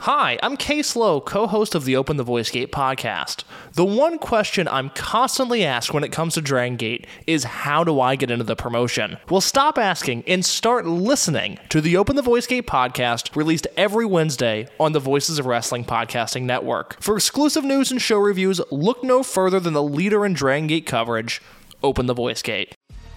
Hi, I'm Case Lowe, co-host of the Open the Voice Gate podcast. The one question I'm constantly asked when it comes to Dragon Gate is, how do I get into the promotion? Well, stop asking and start listening to the Open the Voice Gate podcast, released every Wednesday on the Voices of Wrestling Podcasting Network. For exclusive news and show reviews, look no further than the leader in Dragon Gate coverage, Open the Voice Gate.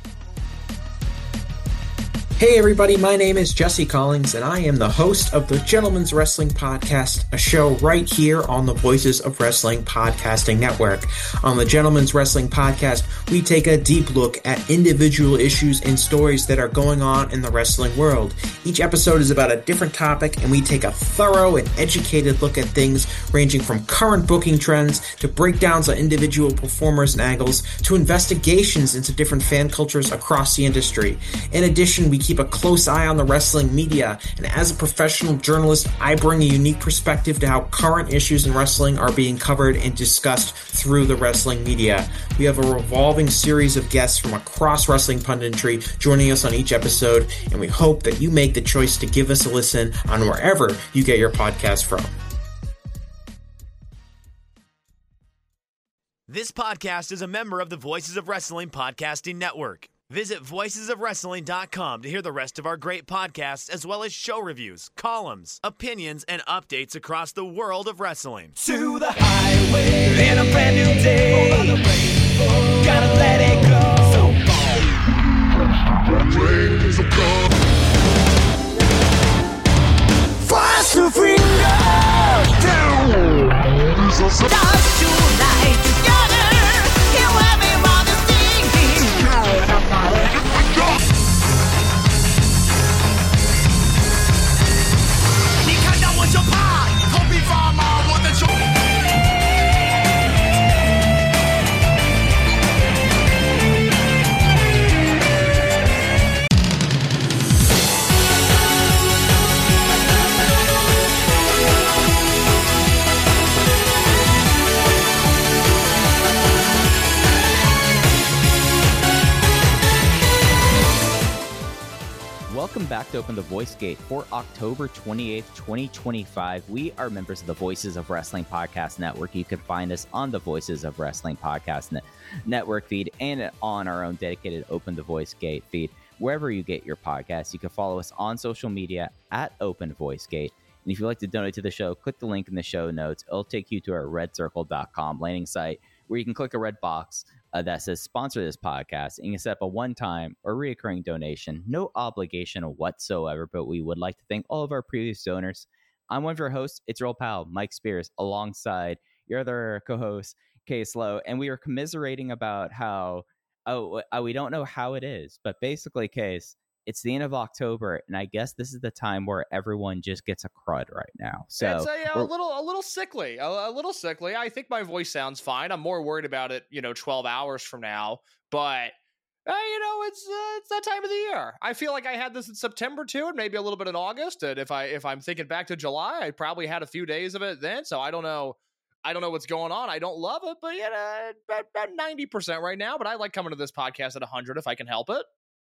Hey everybody, my name is Jesse Collins, and I am the host of the Gentleman's Wrestling Podcast, a show right here on the Voices of Wrestling Podcasting Network. On the Gentleman's Wrestling Podcast, we take a deep look at individual issues and stories that are going on in the wrestling world. Each episode is about a different topic, and we take a thorough and educated look at things ranging from current booking trends to breakdowns on individual performers and angles to investigations into different fan cultures across the industry. In addition, we keep a close eye on the wrestling media, and as a professional journalist, I bring a unique perspective to how current issues in wrestling are being covered and discussed through the wrestling media. We have a revolving series of guests from across wrestling punditry joining us on each episode, and we hope that you make the choice to give us a listen on wherever you get your podcast from. This podcast is a member of the Voices of Wrestling Podcasting Network. Visit voicesofwrestling.com to hear the rest of our great podcasts, as well as show reviews, columns, opinions, and updates across the world of wrestling. To the highway in a brand new day. Over the rainbow, gotta let it go. So fast to finger down. Stars tonight together. Here everyone is singing. 你看到我就怕，头皮发麻，我的手。 Welcome back to Open the Voice Gate for October 28th, 2025. We are members of the Voices of Wrestling Podcast Network. You can find us on the Voices of Wrestling Podcast Network feed and on our own dedicated Open the Voice Gate feed. Wherever you get your podcasts, you can follow us on social media at Open Voice Gate. And if you'd like to donate to the show, click the link in the show notes. It'll take you to our redcircle.com landing site where you can click a red box that says sponsor this podcast, and you can set up a one-time or recurring donation. No obligation whatsoever, but we would like to thank all of our previous donors. I'm one of your hosts. It's your old pal, Mike Spears, alongside your other co-host, Case Lowe, and we are commiserating about how, we don't know how it is, but basically, Case, it's the end of October, and I guess this is the time where everyone just gets a crud right now. So it's a little sickly, a little sickly. I think my voice sounds fine. I'm more worried about it, 12 hours from now. But it's that time of the year. I feel like I had this in September too, and maybe a little bit in August. And if I'm thinking back to July, I probably had a few days of it then. So I don't know what's going on. I don't love it, but about 90% right now. But I like coming to this podcast at 100 if I can help it.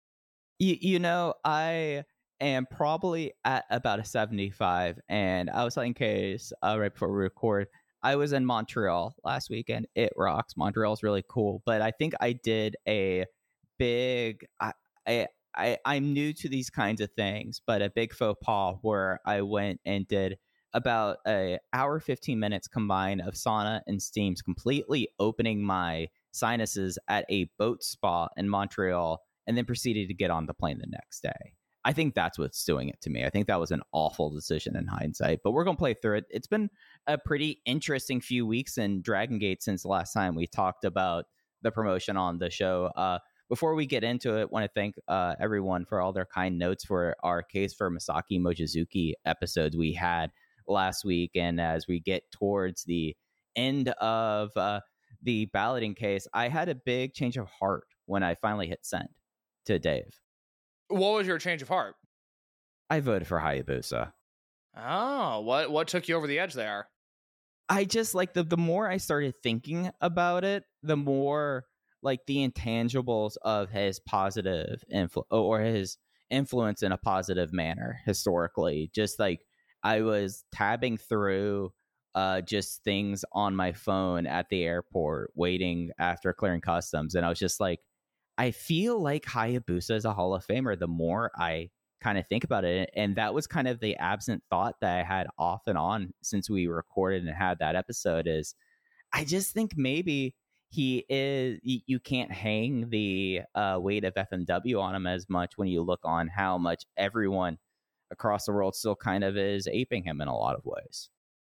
I am probably at about a 75, and I was telling Case right before we record, I was in Montreal last weekend. It rocks. Montreal's really cool, but I think I did a big, I'm new to these kinds of things, but a big faux pas where I went and did about an hour, 15 minutes combined of sauna and steams, completely opening my sinuses at a boat spa in Montreal, and then proceeded to get on the plane the next day. I think that's what's doing it to me. I think that was an awful decision in hindsight, but we're going to play through it. It's been a pretty interesting few weeks in Dragon Gate since the last time we talked about the promotion on the show. Before we get into it, I want to thank everyone for all their kind notes for our Case for Masaki Mochizuki episodes we had last week. And as we get towards the end of the balloting case, I had a big change of heart when I finally hit send to Dave. What was your change of heart? I voted for Hayabusa. Oh, what took you over the edge there? I just like the more I started thinking about it, the more like the intangibles of his positive or his influence in a positive manner historically just like I was tabbing through just things on my phone at the airport, waiting after clearing customs, and I was just like, I feel like Hayabusa is a Hall of Famer the more I kind of think about it. And that was kind of the absent thought that I had off and on since we recorded and had that episode is I just think maybe he is, you can't hang the weight of FMW on him as much when you look on how much everyone across the world still kind of is aping him in a lot of ways.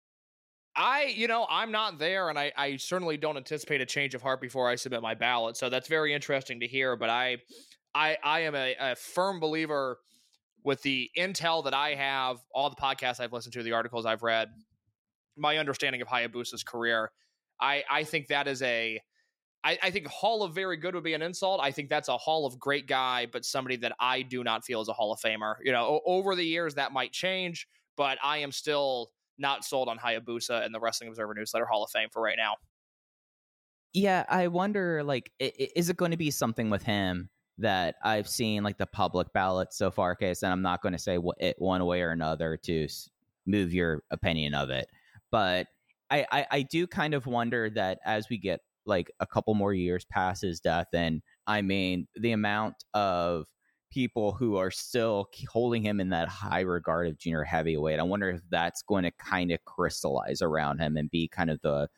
I'm not there, and I certainly don't anticipate a change of heart before I submit my ballot. So that's very interesting to hear. But I am a firm believer with the intel that I have, all the podcasts I've listened to, the articles I've read, my understanding of Hayabusa's career. I think that is I think Hall of Very Good would be an insult. I think that's a Hall of Great guy, but somebody that I do not feel is a Hall of Famer. Over the years that might change, but I am still not sold on Hayabusa and the Wrestling Observer Newsletter Hall of Fame for right now. Yeah, I wonder, is it going to be something with him that I've seen, the public ballot so far, case, and I'm not going to say it one way or another to move your opinion of it, but I do kind of wonder that as we get a couple more years past his death, and I mean the amount of people who are still holding him in that high regard of junior heavyweight, I wonder if that's going to kind of crystallize around him and be kind of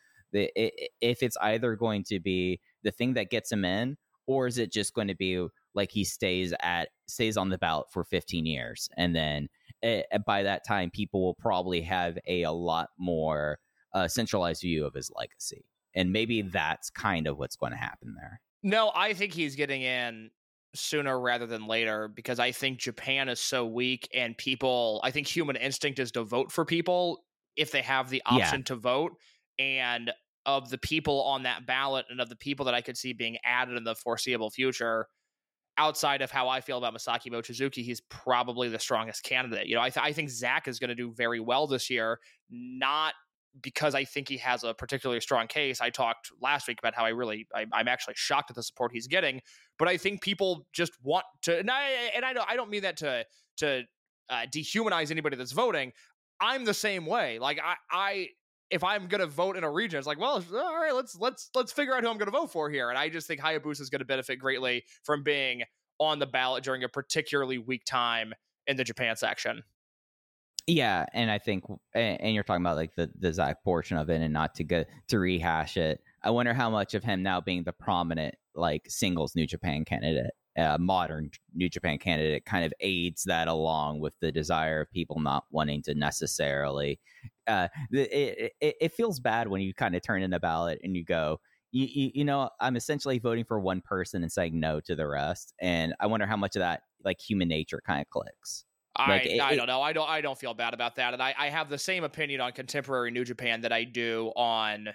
if it's either going to be the thing that gets him in, or is it just going to be he stays on the ballot for 15 years, and then by that time people will probably have a lot more centralized view of his legacy, and maybe that's kind of what's going to happen there. No, I think he's getting in sooner rather than later, because I think Japan is so weak, and I think human instinct is to vote for people if they have the option to vote. And of the people on that ballot, and of the people that I could see being added in the foreseeable future, outside of how I feel about Masaki Mochizuki, he's probably the strongest candidate. I think Zach is going to do very well this year, not because I think he has a particularly strong case. I talked last week about how I'm actually shocked at the support he's getting, but I think people just want to, and I don't mean that to dehumanize anybody that's voting. I'm the same way. If I'm going to vote in a region, it's well, all right, let's figure out who I'm going to vote for here. And I just think Hayabusa is going to benefit greatly from being on the ballot during a particularly weak time in the Japan section. Yeah, and I think, and you're talking about the Zach portion of it, and not to rehash it. I wonder how much of him now being the prominent singles New Japan candidate, modern New Japan candidate, kind of aids that, along with the desire of people not wanting to necessarily. It feels bad when you kind of turn in a ballot and you go, I'm essentially voting for one person and saying no to the rest, and I wonder how much of that human nature kind of clicks. I don't know. I don't feel bad about that. And I have the same opinion on contemporary New Japan that I do on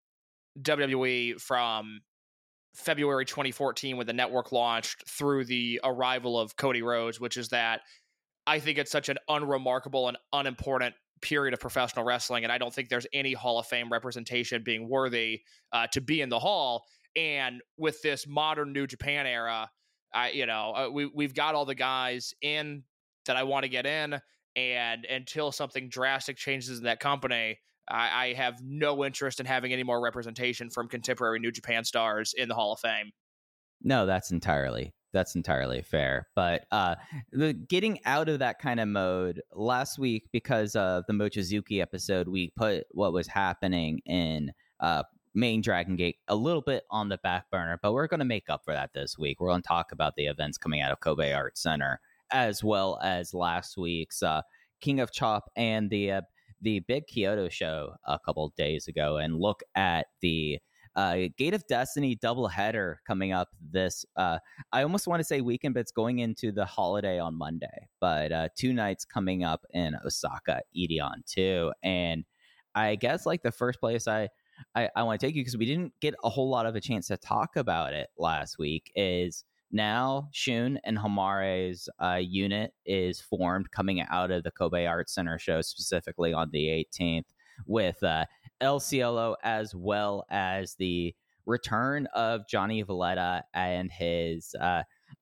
WWE from February 2014 when the network launched through the arrival of Cody Rhodes, which is that I think it's such an unremarkable and unimportant period of professional wrestling. And I don't think there's any Hall of Fame representation being worthy to be in the Hall. And with this modern New Japan era, we've got all the guys in that I want to get in, and until something drastic changes in that company, I have no interest in having any more representation from contemporary New Japan stars in the Hall of Fame. No, that's entirely fair. But getting out of that kind of mode, last week, because of the Mochizuki episode, we put what was happening in main Dragon Gate a little bit on the back burner, but we're going to make up for that this week. We're going to talk about the events coming out of Kobe Art Center, as well as last week's King of Chop and the Big Kyoto show a couple days ago, and look at the Gate of Destiny doubleheader coming up this, I almost want to say weekend, but it's going into the holiday on Monday. But 2 nights coming up in Osaka, Edion 2. And I guess the first place I want to take you, because we didn't get a whole lot of a chance to talk about it last week, is now Shun and Hamare's unit is formed coming out of the Kobe Art Center show, specifically on the 18th, with El Cielo, as well as the return of Johnny Valletta and his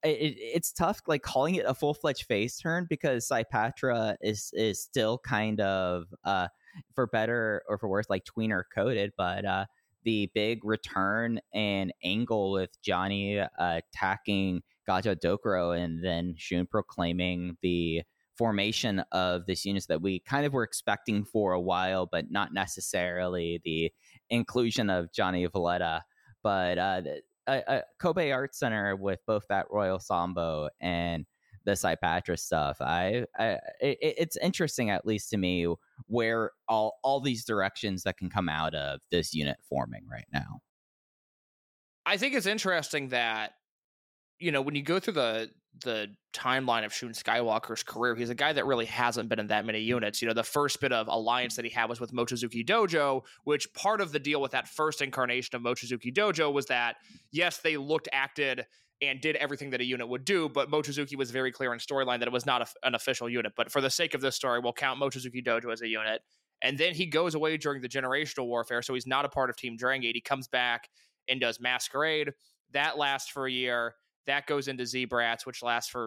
it's tough like calling it a full-fledged face turn because Saipatra is still kind of for better or for worse like tweener coded, but the big return and angle with Johnny attacking Gaja Dokuro and then Shun proclaiming the formation of this unit that we kind of were expecting for a while, but not necessarily the inclusion of Johnny Valletta. But Kobe Art Center with both that Royal Sambo and the Saipatra stuff, it's interesting, at least to me, where all these directions that can come out of this unit forming right now. I think it's interesting that, you know, when you go through the timeline of Shun Skywalker's career, he's a guy that really hasn't been in that many units. You know, the first bit of alliance that he had was with Mochizuki Dojo, which part of the deal with that first incarnation of Mochizuki Dojo was that, yes, they looked, acted, and did everything that a unit would do, but Mochizuki was very clear in storyline that it was not an official unit. But for the sake of this story, we'll count Mochizuki Dojo as a unit. And then he goes away during the generational warfare, so he's not a part of Team Dragon Gate. He comes back and does Masquerade. That lasts for a year. That goes into Z-Brats, which lasts for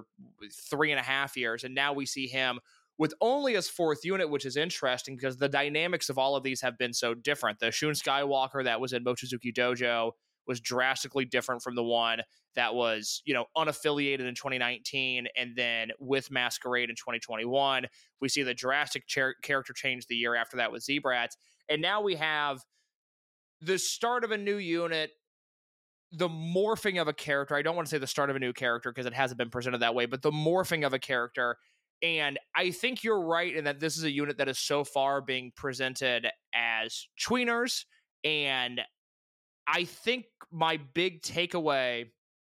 3.5 years. And now we see him with only his 4th unit, which is interesting because the dynamics of all of these have been so different. The Shun Skywalker that was in Mochizuki Dojo was drastically different from the one that was, you know, unaffiliated in 2019. And then with Masquerade in 2021, we see the drastic character change the year after that with Z-Brats. And now we have the start of a new unit, the morphing of a character. I don't want to say the start of a new character because it hasn't been presented that way, but the morphing of a character. And I think you're right in that this is a unit that is so far being presented as tweeners. And I think my big takeaway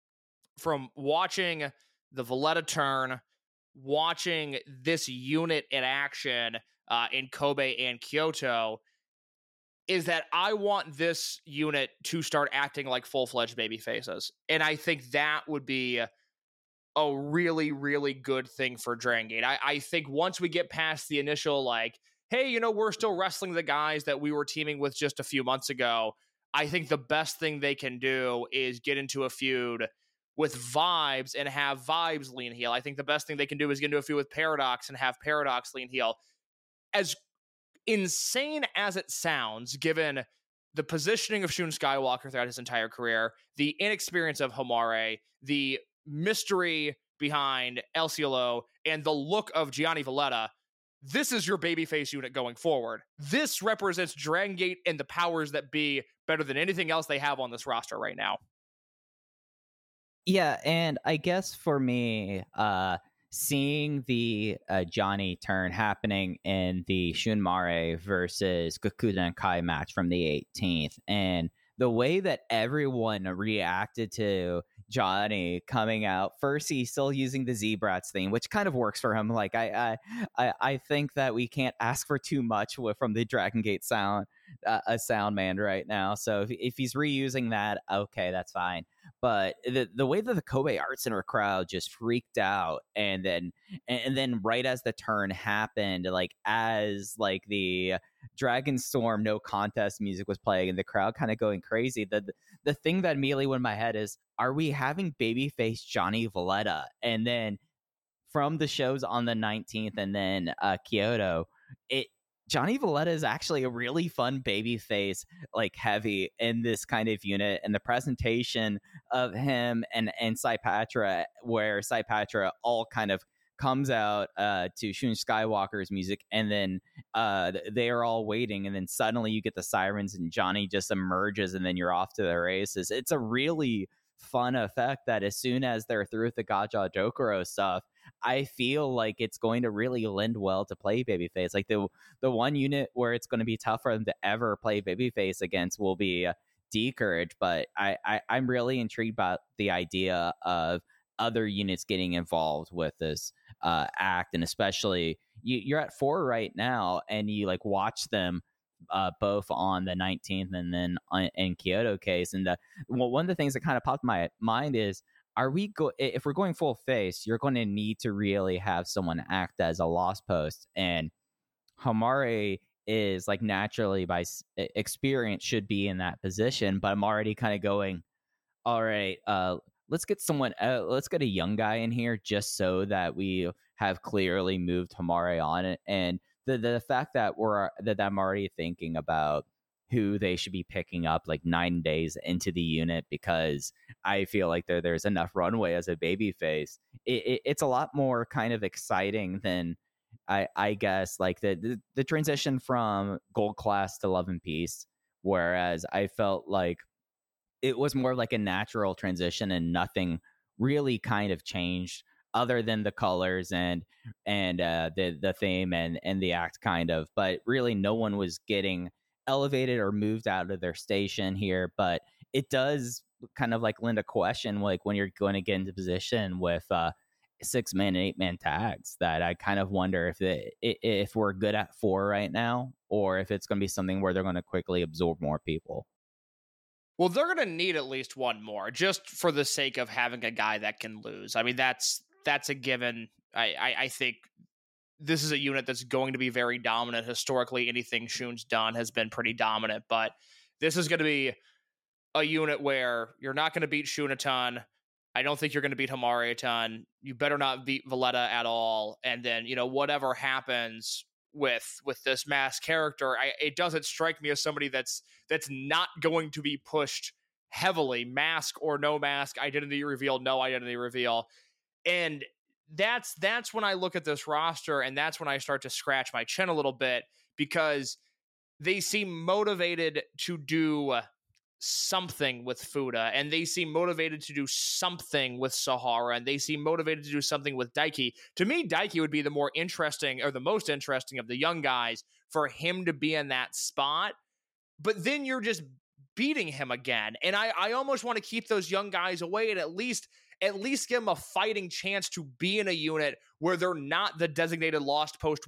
from watching the Valletta turn, watching this unit in action in Kobe and Kyoto, is that I want this unit to start acting like full-fledged baby faces. And I think that would be a really, really good thing for Dragon Gate. I think once we get past the initial, like, hey, you know, we're still wrestling the guys that we were teaming with just a few months ago, I think the best thing they can do is get into a feud with Vibes and have Vibes lean heel. I think the best thing they can do is get into a feud with Paradox and have Paradox lean heel. As insane as it sounds, given the positioning of Shun Skywalker throughout his entire career, the inexperience of Homare, the mystery behind El Cielo, and the look of Gianni Valletta, this is your babyface unit going forward. This represents Dragon Gate and the powers that be better than anything else they have on this roster right now. Yeah, and I guess for me, seeing the Johnny turn happening in the Shunmare versus Gakuden Kai match from the 18th, and the way that everyone reacted to Johnny coming out, first he's still using the Z-Brats theme, which kind of works for him. Like I think that we can't ask for too much from the Dragon Gate sound man right now. So if he's reusing that, okay, that's fine. But the way that the Kobe Art Center crowd just freaked out, and then right as the turn happened, like as like the Dragonstorm no contest music was playing and the crowd kind of going crazy, the thing that immediately went in my head is, are we having babyface Johnny Valletta? And then from the shows on the 19th and then Kyoto, Johnny Valletta is actually a really fun babyface, like heavy in this kind of unit, and the presentation of him and Saipatra, where Saipatra all kind of comes out to Shun Skywalker's music, and then they are all waiting, and then suddenly you get the sirens and Johnny just emerges, and then you're off to the races. It's a really fun effect that as soon as they're through with the Gaja Dokuro stuff, I feel like it's going to really lend well to play babyface. Like the one unit where it's going to be tough for them to ever play babyface against will be D-Courage, but I'm really intrigued by the idea of other units getting involved with this act, and especially you're at 4 right now, and you like watch them both on the 19th and then in Kyoto case. And one of the things that kind of popped in my mind is, if we're going full face, you're going to need to really have someone act as a lost post, and Homare is like naturally by experience should be in that position, but I'm already kind of going, all right, let's get let's get a young guy in here just so that we have clearly moved Hamare on it. And the fact that I'm already thinking about who they should be picking up like 9 days into the unit, because I feel like there's enough runway as a babyface. It's a lot more kind of exciting than I guess like the transition from Gold Class to Love and Peace, whereas I felt like it was more like a natural transition and nothing really kind of changed other than the colors and the theme and the act kind of, but really no one was getting elevated or moved out of their station here. But it does kind of like lend a question, like when you're going to get into position with 6-man and 8-man tags, that I kind of wonder if we're good at 4 right now, or if it's going to be something where they're going to quickly absorb more people. Well, they're going to need at least one more, just for the sake of having a guy that can lose. I mean, that's a given. I think this is a unit that's going to be very dominant. Historically, anything Shun's done has been pretty dominant, but this is going to be a unit where you're not going to beat Shun a ton. I don't think you're going to beat Hamare a ton. You better not beat Valletta at all. And then, whatever happens with this masked character, it doesn't strike me as somebody that's not going to be pushed heavily, mask or no mask, identity reveal, no identity reveal. And that's when I look at this roster, and that's when I start to scratch my chin a little bit, because they seem motivated to do something with Fuda, and they seem motivated to do something with Sahara, and they seem motivated to do something with Daiki. To me, Daiki would be the more interesting, or the most interesting of the young guys, for him to be in that spot. But then you're just beating him again, and I almost want to keep those young guys away and at least give them a fighting chance to be in a unit where they're not the designated lost post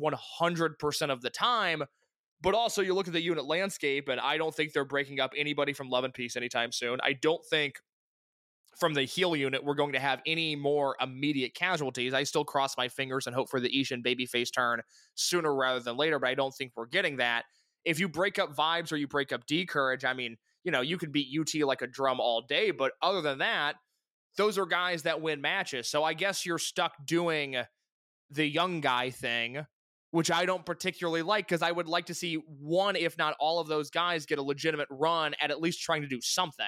100% of the time. But also, you look at the unit landscape, and I don't think they're breaking up anybody from Love and Peace anytime soon. I don't think from the heel unit we're going to have any more immediate casualties. I still cross my fingers and hope for the Ishin babyface turn sooner rather than later, but I don't think we're getting that. If you break up Vibes or you break up D-Courage, I mean, you can beat UT like a drum all day, but other than that, those are guys that win matches. So I guess you're stuck doing the young guy thing, which I don't particularly like, because I would like to see one, if not all of those guys, get a legitimate run at least trying to do something.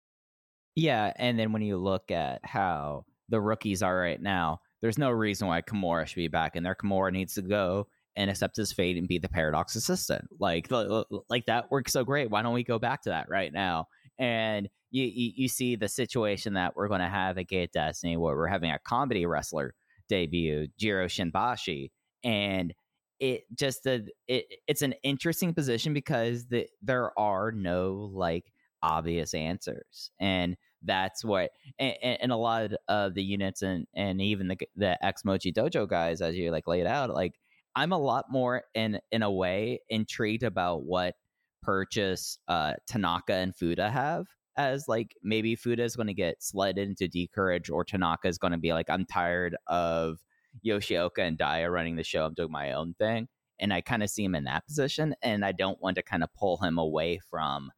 Yeah, and then when you look at how the rookies are right now, there's no reason why Kimura should be back in there. Kimura needs to go and accept his fate and be the Paradox assistant. Like that works so great. Why don't we go back to that right now? And you see the situation that we're going to have at Gate Destiny, where we're having a comedy wrestler debut, Jiro Shinbashi, and it's an interesting position because there are no like obvious answers, and that's what and a lot of the units and even the ex-Mochi Dojo guys, as you like laid out, like I'm a lot more in a way intrigued about what purchase Tanaka and Fuda have, as like maybe Fuda is going to get slid into D-Courage, or Tanaka is going to be like, I'm tired of Yoshioka and Daya running the show, I'm doing my own thing. And I kind of see him in that position, and I don't want to kind of pull him away from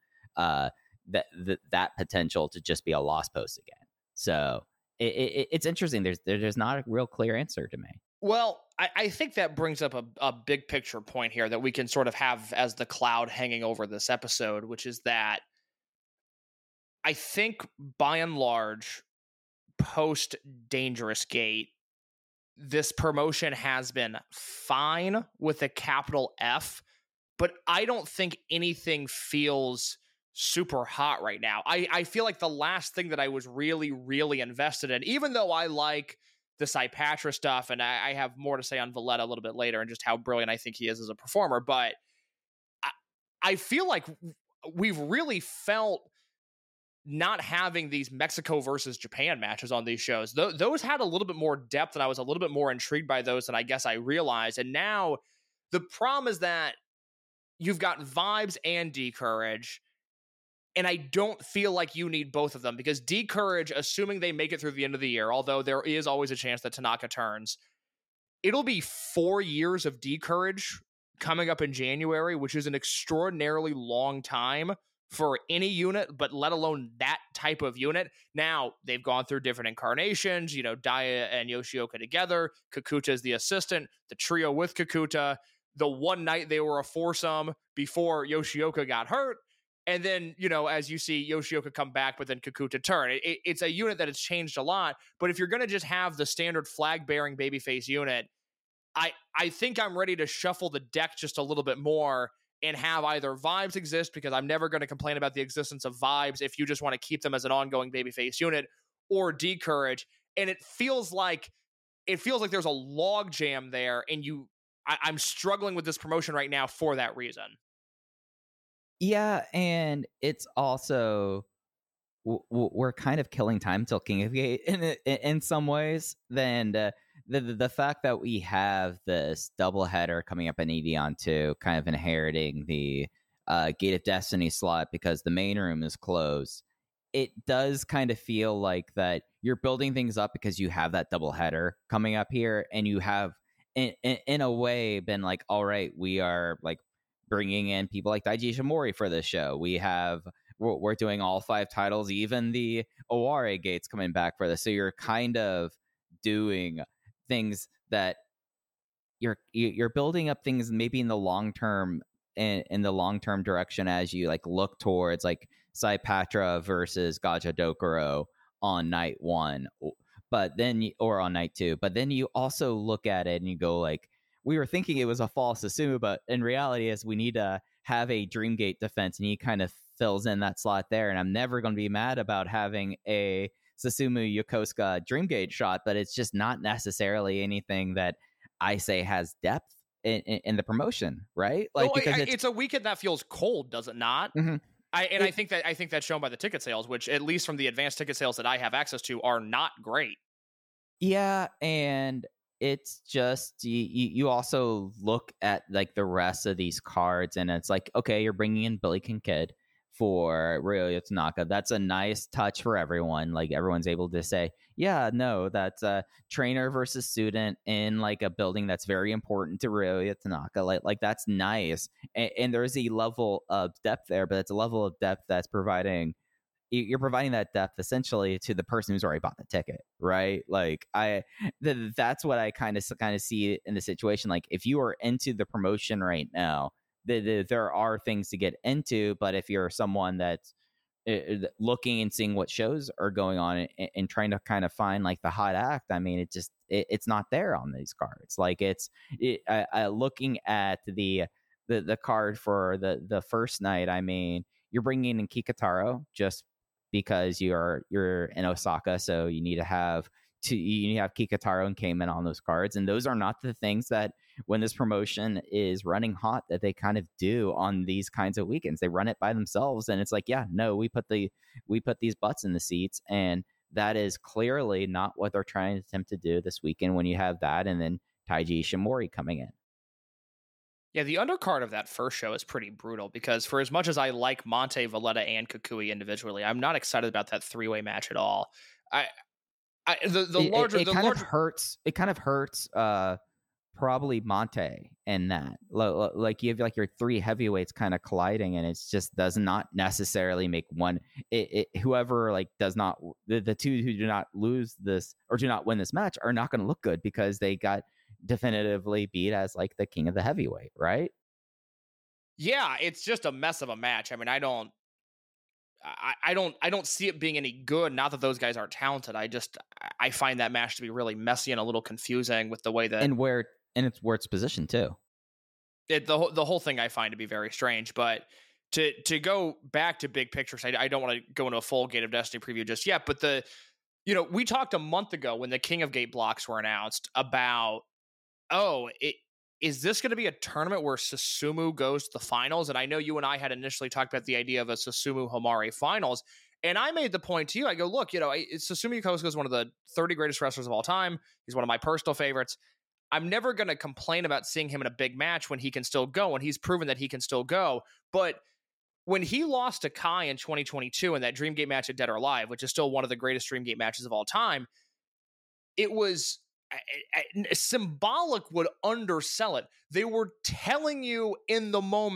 that potential to just be a lost post again. So it's interesting. There's not a real clear answer to me. Well, I think that brings up a big picture point here that we can sort of have as the cloud hanging over this episode, which is that I think by and large, post Dangerous Gate, this promotion has been fine with a capital F, but I don't think anything feels super hot right now. I feel like the last thing that I was really, really invested in, even though I like the Saipatra stuff, and I have more to say on Valletta a little bit later and just how brilliant I think he is as a performer, but I feel like we've really felt not having these Mexico versus Japan matches on these shows. Those had a little bit more depth, and I was a little bit more intrigued by those than I guess I realized. And now the problem is that you've got Vibes and D-Courage, and I don't feel like you need both of them, because D-Courage, assuming they make it through the end of the year, although there is always a chance that Tanaka turns, it'll be 4 years of D-Courage coming up in January, which is an extraordinarily long time for any unit, but let alone that type of unit. Now, they've gone through different incarnations, Daya and Yoshioka together, Kakuta is the assistant, the trio with Kakuta. The one night they were a foursome before Yoshioka got hurt. And then, as you see Yoshioka come back, but then Kakuta turn. It's a unit that has changed a lot. But if you're going to just have the standard flag-bearing babyface unit, I think I'm ready to shuffle the deck just a little bit more and have either Vibes exist, because I'm never going to complain about the existence of Vibes if you just want to keep them as an ongoing babyface unit, or D'Courage. And it feels like there's a log jam there, and I'm struggling with this promotion right now for that reason. Yeah, and it's also we're kind of killing time till King of Gate in some ways. Then the fact that we have this doubleheader coming up in Edeon 2, kind of inheriting the Gate of Destiny slot because the main room is closed, it does kind of feel like that you're building things up because you have that doubleheader coming up here, and you have in a way been like, all right, we are like bringing in people like Daiji Ishimori for this show. We're doing all 5 titles, even the Oware gates coming back for this. So you're kind of doing things that you're building up things maybe in the long term, in the long term direction, as you like look towards like Saipatra versus Gaja Dokuro on night 1, but then or on night 2. But then you also look at it and you go like, we were thinking it was a false Susumu, but in reality is we need to have a Dreamgate defense, and he kind of fills in that slot there. And I'm never going to be mad about having a Susumu Yokosuka Dreamgate shot, but it's just not necessarily anything that I say has depth in the promotion, right? Like, because it's a weekend that feels cold, does it not? Mm-hmm. I think that's shown by the ticket sales, which at least from the advanced ticket sales that I have access to are not great. Yeah, and it's just you also look at like the rest of these cards, and it's like, okay, you're bringing in Billy Kincaid for Ryoya Tanaka. That's a nice touch for everyone. Like, everyone's able to say, yeah, no, that's a trainer versus student in like a building that's very important to Ryoya Tanaka. Like that's nice, and there's a level of depth there, but it's a level of depth that's you're providing that depth essentially to the person who's already bought the ticket, right? Like that's what I kind of see in the situation. Like, if you are into the promotion right now, there are things to get into, but if you're someone that's looking and seeing what shows are going on and trying to kind of find like the hot act, I mean, it's not there on these cards. Like looking at the card for the first night, I mean, you're bringing in Kikutaro just because you're in Osaka, so you need to have Kikutaro and Cayman on those cards, and those are not the things that when this promotion is running hot that they kind of do on these kinds of weekends. They run it by themselves, and it's like, yeah, no, we put these butts in the seats, and that is clearly not what they're trying to attempt to do this weekend when you have that and then Taiji Ishimori coming in. Yeah, the undercard of that first show is pretty brutal, because for as much as I like Monte, Valletta, and Kukui individually, I'm not excited about that 3-way match at all. It kind of hurts probably Monte in that. Like, you have like your 3 heavyweights kind of colliding, and it's just does not necessarily make one. Whoever like does not, the 2 who do not lose this or do not win this match are not going to look good because they got definitively beat as like the king of the heavyweight, right? Yeah, it's just a mess of a match. I mean, I don't see it being any good. Not that those guys aren't talented. I find that match to be really messy and a little confusing with the way that where it's positioned too. The whole thing I find to be very strange. But to go back to big pictures, I don't want to go into a full Gate of Destiny preview just yet. But we talked a month ago when the King of Gate blocks were announced about, is this going to be a tournament where Susumu goes to the finals? And I know you and I had initially talked about the idea of a Susumu Homare finals. And I made the point to you, I go, look, Susumu Yokosuka is one of the 30 greatest wrestlers of all time. He's one of my personal favorites. I'm never going to complain about seeing him in a big match when he can still go, and he's proven that he can still go. But when he lost to Kai in 2022 in that Dreamgate match at Dead or Alive, which is still one of the greatest Dreamgate matches of all time, it was symbolic would undersell it. They were telling you in the moment,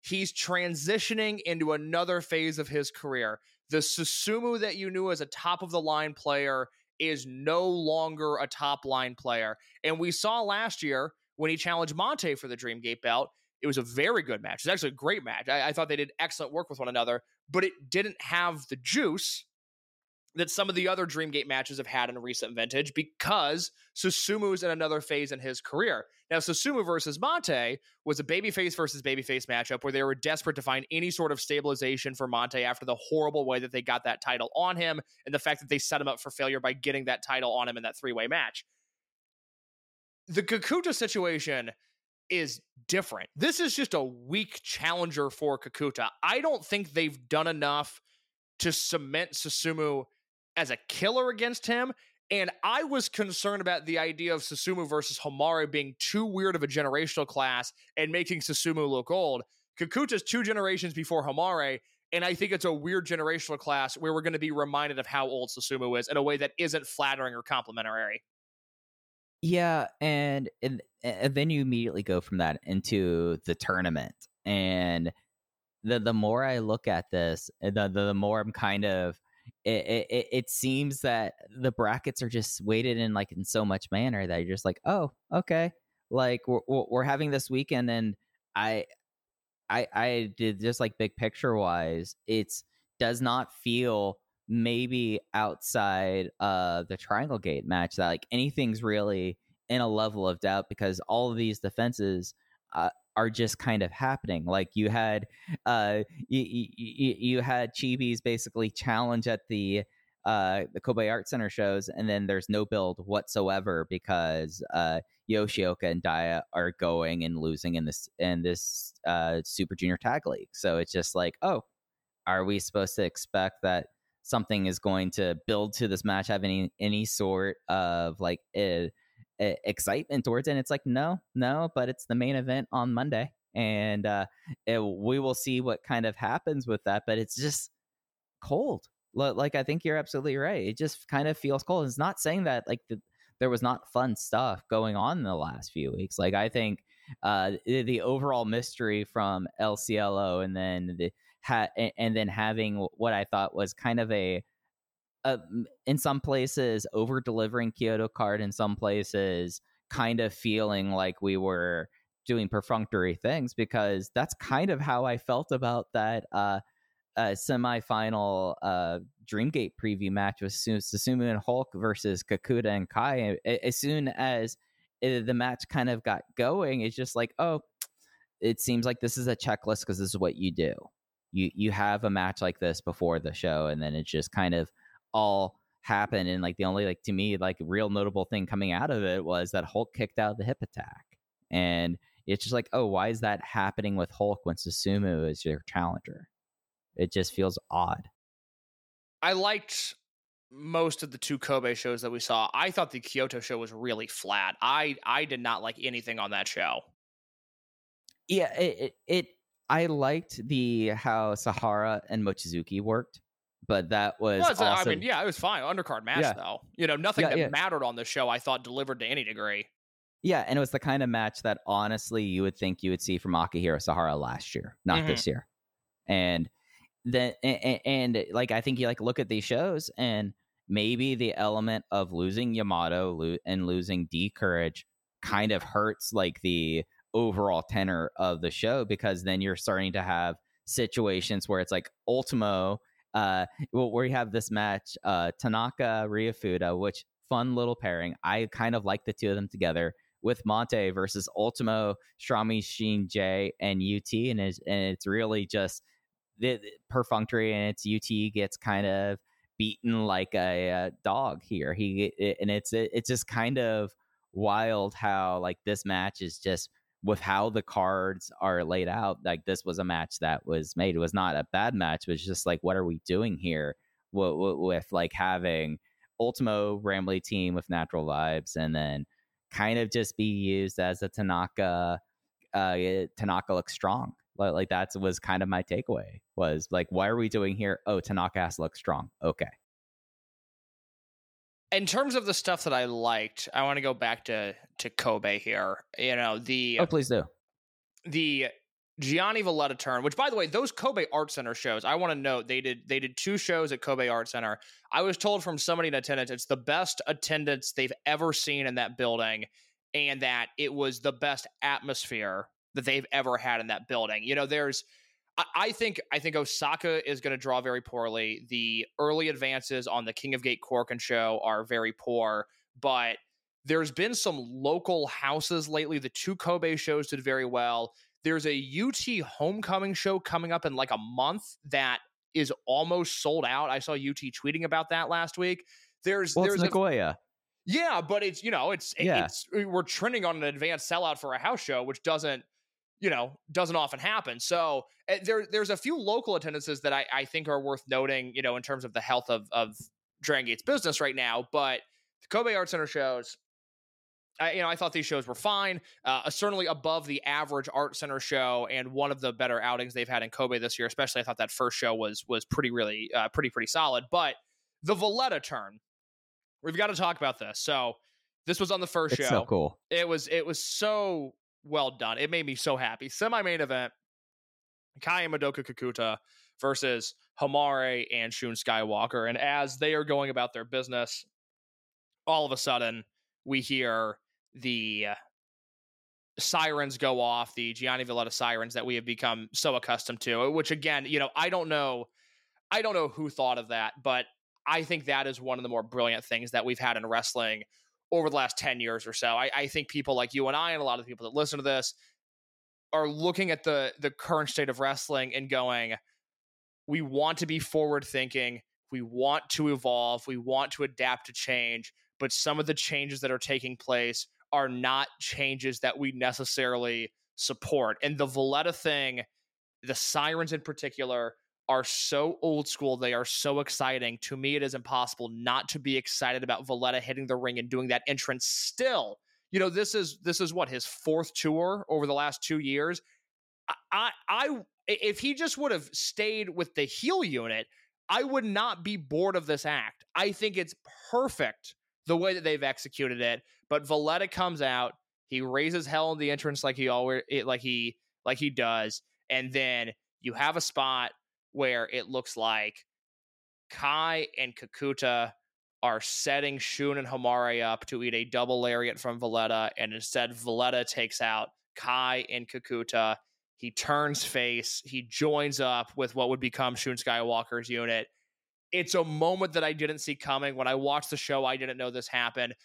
he's transitioning into another phase of his career. The Susumu that you knew as a top-of-the-line player is no longer a top-line player. And we saw last year when he challenged Monte for the Dreamgate belt, it was a very good match. It was actually a great match. I thought they did excellent work with one another, but it didn't have the juice that some of the other Dreamgate matches have had in recent vintage because Susumu's in another phase in his career. Now, Susumu versus Monte was a babyface versus babyface matchup where they were desperate to find any sort of stabilization for Monte after the horrible way that they got that title on him and the fact that they set him up for failure by getting that title on him in that three-way match. The Kakuta situation is different. This is just a weak challenger for Kakuta. I don't think they've done enough to cement Susumu as a killer against him, and I was concerned about the idea of Susumu versus Homare being too weird of a generational class and making Susumu look old. Kakuta's 2 generations before Homare, and I think it's a weird generational class where we're going to be reminded of how old Susumu is in a way that isn't flattering or complimentary. Yeah, and then you immediately go from that into the tournament, and the more I look at this, the more I'm kind of it seems that the brackets are just weighted in like in so much manner that you're just like, oh, okay, like we're having this weekend, and I did just like big picture wise, it's does not feel maybe outside the Triangle Gate match that like anything's really in a level of doubt because all of these defenses are just kind of happening. Like you had you had Chibi's basically challenge at the Kobe Art Center shows, and then there's no build whatsoever because Yoshioka and Daya are going and losing in this Super Junior Tag League. So it's just like, oh, are we supposed to expect that something is going to build to this match, have any sort of like excitement towards it? And it's like, no, but it's the main event on Monday, and we will see what kind of happens with that. But it's just cold. Like, I think you're absolutely right. It just kind of feels cold. It's not saying that like there was not fun stuff going on in the last few weeks. Like, I think the overall mystery from El Cielo, and then and then having what I thought was kind of in some places over delivering Kyoto Card, in some places kind of feeling like we were doing perfunctory things, because that's kind of how I felt about that semifinal Dreamgate preview match with Susumu and Hulk versus Kakuta and Kai. As soon as the match kind of got going, it's just like, oh, it seems like this is a checklist because this is what you do. You have a match like this before the show, and then it just kind of all happened. And like the only, like, to me, like real notable thing coming out of it was that Hulk kicked out the hip attack, and it's just like, oh, why is that happening with Hulk when Susumu is your challenger? It just feels odd. I liked most of the 2 Kobe shows that we saw. I thought the Kyoto show was really flat. I did not like anything on that show. Yeah, I liked how Sahara and Mochizuki worked, but that was also, I mean, yeah, it was fine. Undercard match, though. You know, nothing that mattered on the show, I thought, delivered to any degree. Yeah, and it was the kind of match that, honestly, you would think you would see from Akihiro Sahara last year, not this year. And then, and like, I think you like look at these shows, and maybe the element of losing Yamato and losing D-Courage kind of hurts like the overall tenor of the show, because then you're starting to have situations where it's like Ultimo, where you have this match, Tanaka Ryofuda, which fun little pairing. I kind of like the two of them together, with Monte versus Ultimo, Strami Shin J, and UT, and it's really just the perfunctory, and it's UT gets kind of beaten like a dog here. And it's just kind of wild how like this match is just, with how the cards are laid out, like this was a match that was made. It was not a bad match. It was just like, what are we doing here with like having Ultimo Rambly team with natural vibes, and then kind of just be used as a Tanaka looks strong. Like that was kind of my takeaway, was like, why are we doing here? Oh, Tanaka has to look strong. Okay. In terms of the stuff that I liked, I want to go back to Kobe here. You know, oh, please do. The Gianni Valletta turn, which by the way, those Kobe Art Center shows, I want to note they did 2 shows at Kobe Art Center. I was told from somebody in attendance, it's the best attendance they've ever seen in that building, and that it was the best atmosphere that they've ever had in that building. You know, I think Osaka is going to draw very poorly. The early advances on the King of Gate Korakuen show are very poor, but there's been some local houses lately. The 2 Kobe shows did very well. There's a UT homecoming show coming up in like a month that is almost sold out. I saw UT tweeting about that last week. There's Nagoya. Yeah, but it's, you know, it's we're trending on an advanced sellout for a house show, which doesn't often happen. So there's a few local attendances that I think are worth noting, you know, in terms of the health of Dragon Gate's business right now. But the Kobe Art Center shows, I thought these shows were fine, certainly above the average Art Center show, and one of the better outings they've had in Kobe this year. Especially, I thought that first show was pretty solid. But the Valletta turn, we've got to talk about this. So this was on the first show. So cool. It was so well done. It made me so happy. Semi-main event: Kai and Madoka Kikuta versus Homare and Shun Skywalker. And as they are going about their business, all of a sudden we hear the sirens go off, the Gianni Valletta sirens that we have become so accustomed to, which again, you know, I don't know who thought of that, but I think that is one of the more brilliant things that we've had in wrestling over the last 10 years or so. I think people like you and I, and a lot of the people that listen to this, are looking at the current state of wrestling and going, we want to be forward thinking, we want to evolve, we want to adapt to change, but some of the changes that are taking place are not changes that we necessarily support. And the Valletta thing, the sirens in particular, are so old school. They are so exciting. To me, it is impossible not to be excited about Valletta hitting the ring and doing that entrance still. You know, this is what, his 4th tour over the last 2 years. If he just would have stayed with the heel unit, I would not be bored of this act. I think it's perfect the way that they've executed it. But Valletta comes out, he raises hell in the entrance like he does, and then you have a spot where it looks like Kai and Kikuta are setting Shun and Homare up to eat a double lariat from Valletta, and instead Valletta takes out Kai and Kikuta. He turns face, he joins up with what would become Shun Skywalker's unit. It's a moment that I didn't see coming. When I watched the show, I didn't know this happened.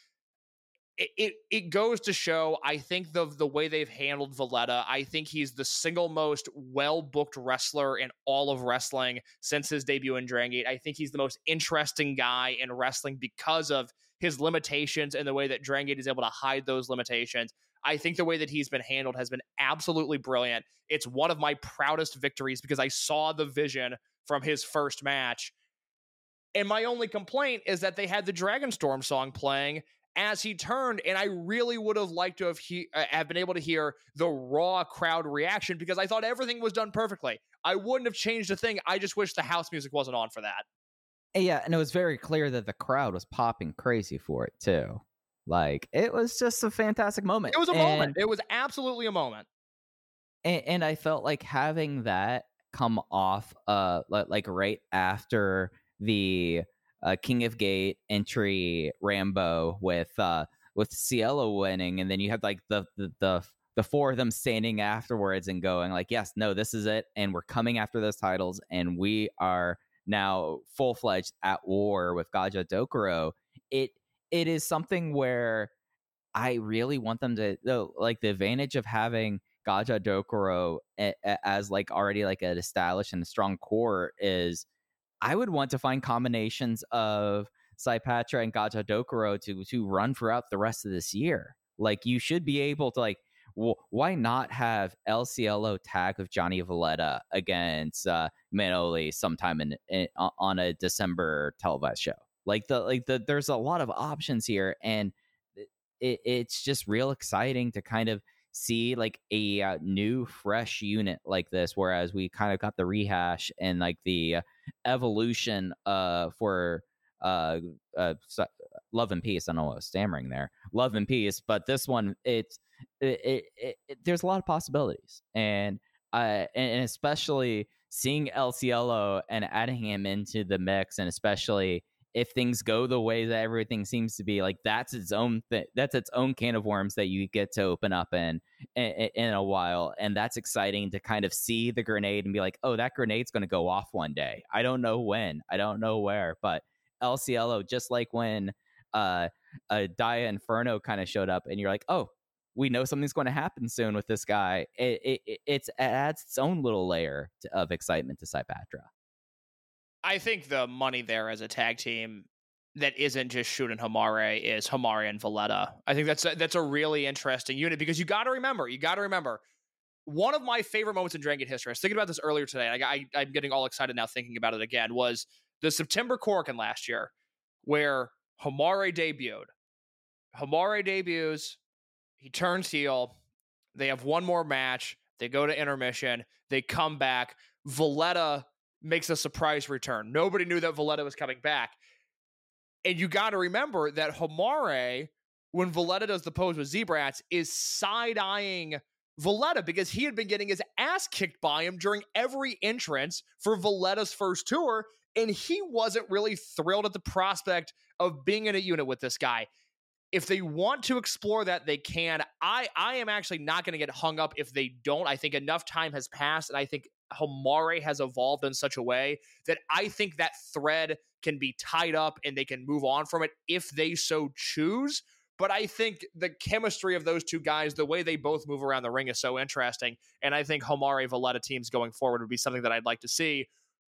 It goes to show, I think, the way they've handled Valletta. I think he's the single most well-booked wrestler in all of wrestling since his debut in Dragon Gate. I think he's the most interesting guy in wrestling because of his limitations and the way that Dragon Gate is able to hide those limitations. I think the way that he's been handled has been absolutely brilliant. It's one of my proudest victories because I saw the vision from his first match. And my only complaint is that they had the Dragonstorm song playing as he turned, and I really would have liked to have been able to hear the raw crowd reaction because I thought everything was done perfectly. I wouldn't have changed a thing. I just wish the house music wasn't on for that. Yeah, and it was very clear that the crowd was popping crazy for it too. Like, it was just a fantastic moment. It was a moment. It was absolutely a moment. And I felt like having that come off like right after the King of Gate entry Rambo with Cielo winning, and then you have like the 4 of them standing afterwards and going like, yes, no, this is it, and we're coming after those titles, and we are now full-fledged at war with Gaja Dokuro. It is something where I really want them to, though, like the advantage of having Gaja Dokuro as like already like an established and strong core is I would want to find combinations of Saipatra and Gaja Dokuro to run throughout the rest of this year. Like, you should be able to, like, why not have El Cielo tag with Gianni Valletta against Manoli sometime on a December televised show? There's a lot of options here, and it's just real exciting to kind of see like a new fresh unit like this, whereas we kind of got the rehash and like the evolution for Love and Peace. I don't know what I was stammering there. Love and Peace, but this one, there's a lot of possibilities, and And especially seeing El Cielo and adding him into the mix, and especially if things go the way that everything seems to be, like that's its own that's its own can of worms that you get to open up in a while. And that's exciting to kind of see the grenade and be like, oh, that grenade's going to go off one day. I don't know when, I don't know where, but El Cielo, just like when Dia Inferno kind of showed up and you're like, oh, we know something's going to happen soon with this guy. It adds its own little layer of excitement to Saipatra. I think the money there as a tag team that isn't just Shun and Hamare is Hamare and Valletta. I think that's a really interesting unit, because you got to remember, one of my favorite moments in Dragon history, I was thinking about this earlier today, and I'm getting all excited now thinking about it again, was the September Korakuen last year, where Hamare debuted. Hamare debuts, he turns heel, they have one more match, they go to intermission, they come back, Valletta makes a surprise return. Nobody knew that Valletta was coming back. And you got to remember that Hamare, when Valletta does the pose with Zebrats, is side-eyeing Valletta because he had been getting his ass kicked by him during every entrance for Valletta's first tour, and he wasn't really thrilled at the prospect of being in a unit with this guy. If they want to explore that, they can. I am actually not going to get hung up if they don't. I think enough time has passed, and I think Hamare has evolved in such a way that I think that thread can be tied up and they can move on from it if they so choose. But I think the chemistry of those two guys, the way they both move around the ring, is so interesting. And I think Hamare Valletta teams going forward would be something that I'd like to see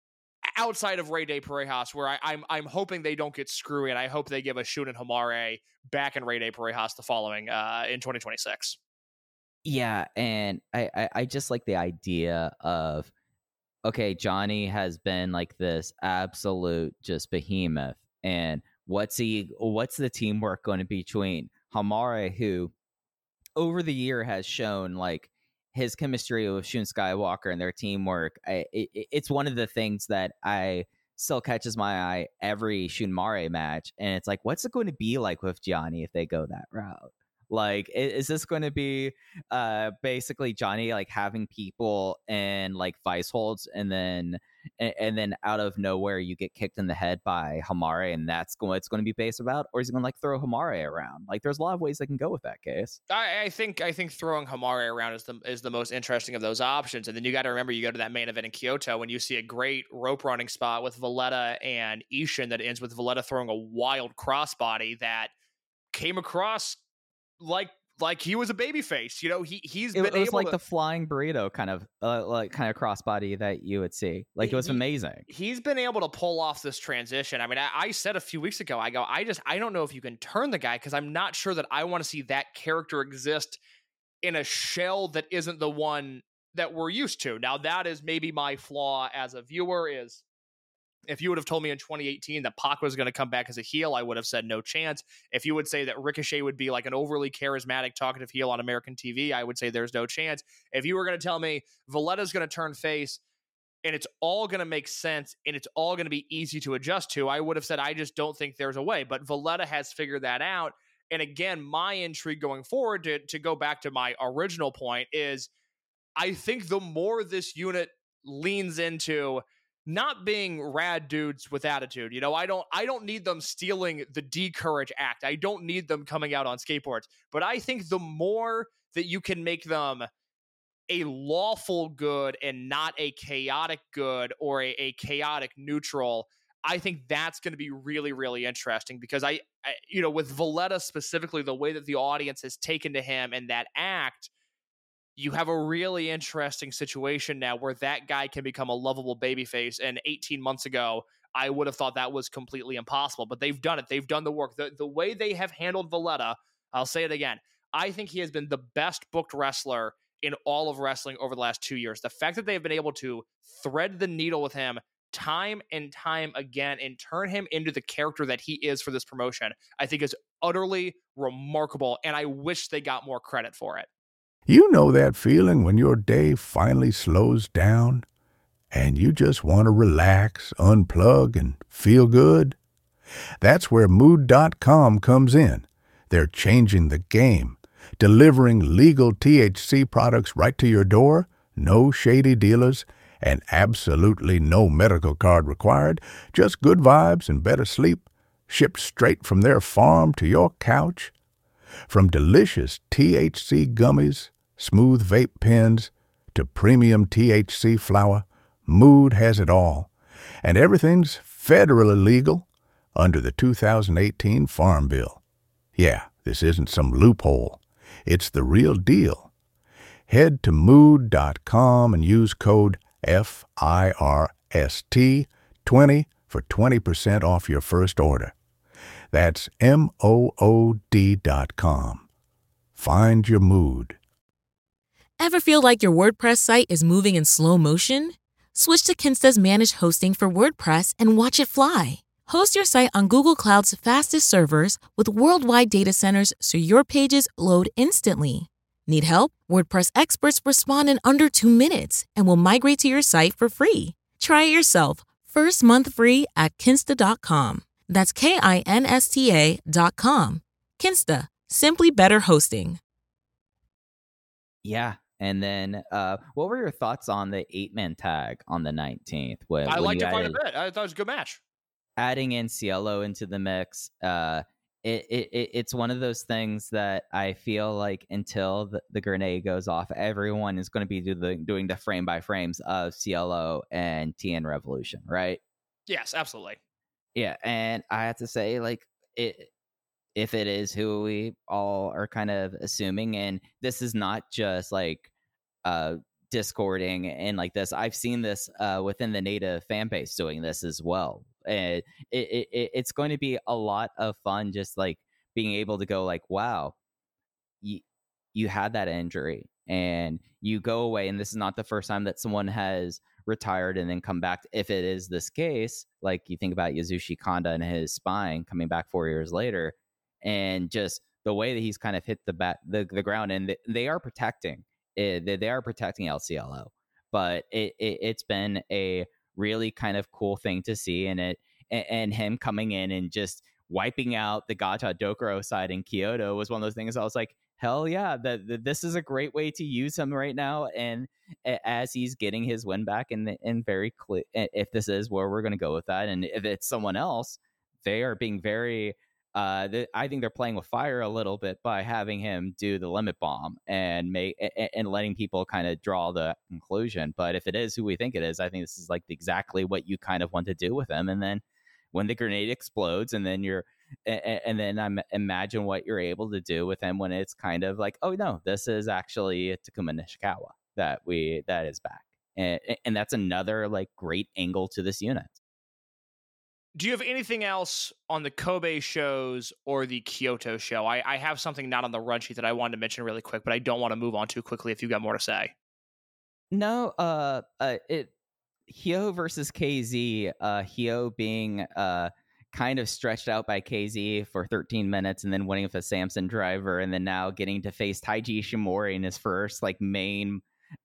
outside of Rey de Parejas, where I'm hoping they don't get screwy, and I hope they give a Shun and Hamare back in Rey de Parejas the following in 2026. Yeah, and I just like the idea of, okay, Johnny has been like this absolute just behemoth, and what's the teamwork going to be between Hamare, who over the year has shown like his chemistry with Shun Skywalker and their teamwork. It's one of the things that I still catches my eye every Shun Mare match, and it's like, what's it going to be like with Johnny if they go that route? Like, is this going to be basically Johnny like having people in like vice holds, and then out of nowhere you get kicked in the head by Hamare, and that's what it's going to be based about? Or is he going to like throw Hamare around? Like, there's a lot of ways they can go with that case. I think throwing Hamare around is the most interesting of those options. And then you got to remember, you go to that main event in Kyoto when you see a great rope running spot with Valletta and Ishin that ends with Valletta throwing a wild crossbody that came across like he was a babyface. You know, he's been able like to, the flying burrito kind of crossbody that you would see. Like, it was amazing. He's been able to pull off this transition. I mean, I said a few weeks ago, I don't know if you can turn the guy, because I'm not sure that I want to see that character exist in a shell that isn't the one that we're used to. Now, that is maybe my flaw as a viewer, is if you would have told me in 2018 that Pac was going to come back as a heel, I would have said no chance. If you would say that Ricochet would be like an overly charismatic, talkative heel on American TV, I would say there's no chance. If you were going to tell me Valletta's going to turn face and it's all going to make sense and it's all going to be easy to adjust to, I would have said I just don't think there's a way. But Valletta has figured that out. And again, my intrigue going forward, to go back to my original point, is I think the more this unit leans into not being rad dudes with attitude, you know, I don't need them stealing the D-Courage act. I don't need them coming out on skateboards. But I think the more that you can make them a lawful good and not a chaotic good or a chaotic neutral, I think that's going to be really, really interesting, because I you know, with Valletta specifically, the way that the audience has taken to him and that act, you have a really interesting situation now where that guy can become a lovable babyface. And 18 months ago, I would have thought that was completely impossible, but they've done it. They've done the work. The way they have handled Valletta, I'll say it again, I think he has been the best booked wrestler in all of wrestling over the last 2 years. The fact that they've been able to thread the needle with him time and time again and turn him into the character that he is for this promotion, I think is utterly remarkable. And I wish they got more credit for it. You know that feeling when your day finally slows down and you just want to relax, unplug, and feel good? That's where Mood.com comes in. They're changing the game, delivering legal THC products right to your door, no shady dealers, and absolutely no medical card required, just good vibes and better sleep, shipped straight from their farm to your couch. From delicious THC gummies, smooth vape pens, to premium THC flower, Mood has it all. And everything's federally legal under the 2018 Farm Bill. Yeah, this isn't some loophole. It's the real deal. Head to mood.com and use code FIRST20 for 20% off your first order. That's MOOD.com. Find your mood. Ever feel like your WordPress site is moving in slow motion? Switch to Kinsta's managed hosting for WordPress and watch it fly. Host your site on Google Cloud's fastest servers with worldwide data centers so your pages load instantly. Need help? WordPress experts respond in under 2 minutes and will migrate to your site for free. Try it yourself. First month free at Kinsta.com. That's KINSTA.com. Kinsta. Simply better hosting. Yeah. And then what were your thoughts on the 8-man tag on the 19th? I liked it quite a bit. I thought it was a good match. Adding in Cielo into the mix, it's one of those things that I feel like until the grenade goes off, everyone is going to be doing the frame by frames of Cielo and TN Revolution, right? Yes, absolutely. Yeah, and I have to say, like, if it is who we all are kind of assuming, and this is not just like discording and like this. I've seen this within the native fan base doing this as well. And it's going to be a lot of fun just like being able to go like, wow, you had that injury and you go away. And this is not the first time that someone has retired and then come back. If it is this case, like you think about Yasushi Kanda and his spine coming back 4 years later, and just the way that he's kind of hit the ground, and they are protecting LCLO, but it's been a really kind of cool thing to see, and him coming in and just wiping out the Gata Dokuro side in Kyoto was one of those things I was like, hell yeah, this is a great way to use him right now, and as he's getting his win back, and very clear, if this is where we're going to go with that, and if it's someone else, they are being very I think they're playing with fire a little bit by having him do the limit bomb and letting people kind of draw the conclusion. But if it is who we think it is, I think this is like exactly what you kind of want to do with him. And then when the grenade explodes, and then I imagine what you're able to do with him when it's kind of like, oh no, this is actually Takuma Nishikawa that is back, and that's another like great angle to this unit. Do you have anything else on the Kobe shows or the Kyoto show? I have something not on the run sheet that I wanted to mention really quick, but I don't want to move on too quickly if you've got more to say. No, Hyo versus KZ, Hyo being kind of stretched out by KZ for 13 minutes and then winning with a Samson driver, and then now getting to face Taiji Ishimori in his first like main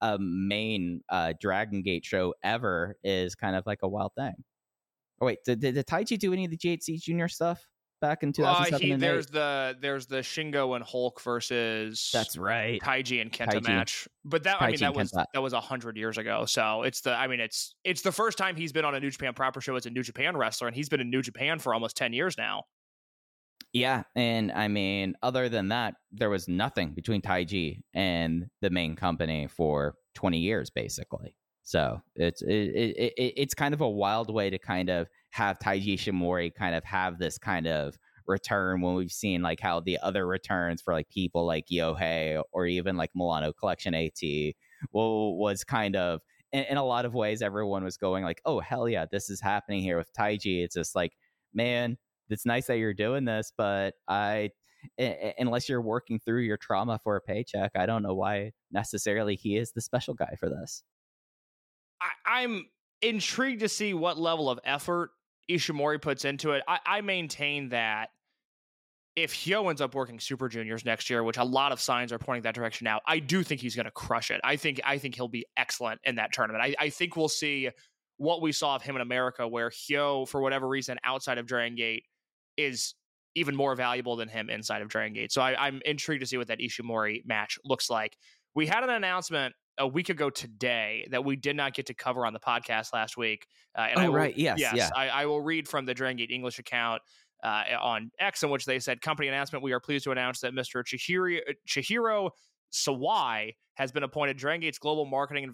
Dragon Gate show ever is kind of like a wild thing. Oh wait, did Taiji do any of the GHC Junior stuff back in 2007? There's the Shingo and Hulk versus that's right Taiji and Kenta match, but that was 100 years ago. So it's the first time he's been on a New Japan proper show as a New Japan wrestler, and he's been in New Japan for almost 10 years now. Yeah, and I mean, other than that, there was nothing between Taiji and the main company for 20 years, basically. So it's kind of a wild way to kind of have Taiji Ishimori kind of have this kind of return when we've seen like how the other returns for like people like Yohei or even like Milano Collection AT was kind of in a lot of ways everyone was going like, oh hell yeah, this is happening here with Taiji. It's just like, man, it's nice that you're doing this, but unless you're working through your trauma for a paycheck, I don't know why necessarily he is the special guy for this. I'm intrigued to see what level of effort Ishimori puts into it. I maintain that if Hyo ends up working Super Juniors next year, which a lot of signs are pointing that direction now, I do think he's going to crush it. I think he'll be excellent in that tournament. I think we'll see what we saw of him in America, where Hyo, for whatever reason, outside of Dragon Gate, is even more valuable than him inside of Dragon Gate. So I'm intrigued to see what that Ishimori match looks like. We had an announcement a week ago today that we did not get to cover on the podcast last week. And right. Yes. Yeah. I will read from the Dragon Gate English account on X, in which they said, company announcement, we are pleased to announce that Mr. Chihiro Sawai has been appointed Dragon Gate's global marketing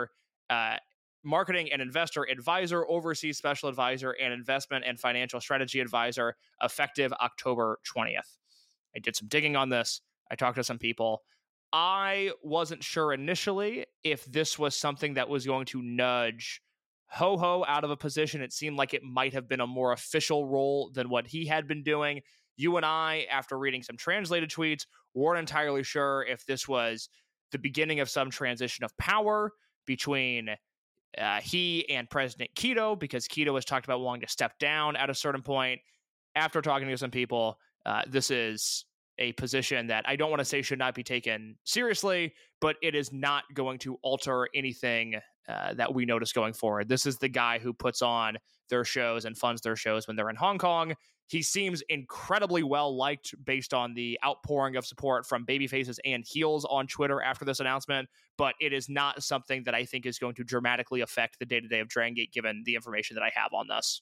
and investor advisor, overseas special advisor, and investment and financial strategy advisor, effective October 20th. I did some digging on this. I talked to some people. I wasn't sure initially if this was something that was going to nudge Ho-Ho out of a position. It seemed like it might have been a more official role than what he had been doing. You and I, after reading some translated tweets, weren't entirely sure if this was the beginning of some transition of power between he and President Kido, because Kido has talked about wanting to step down at a certain point. After talking to some people, this is a position that I don't want to say should not be taken seriously, but it is not going to alter anything that we notice going forward. This is the guy who puts on their shows and funds their shows when they're in Hong Kong. He seems incredibly well liked based on the outpouring of support from babyfaces and heels on Twitter after this announcement, but it is not something that I think is going to dramatically affect the day-to-day of Dragon Gate, given the information that I have on this.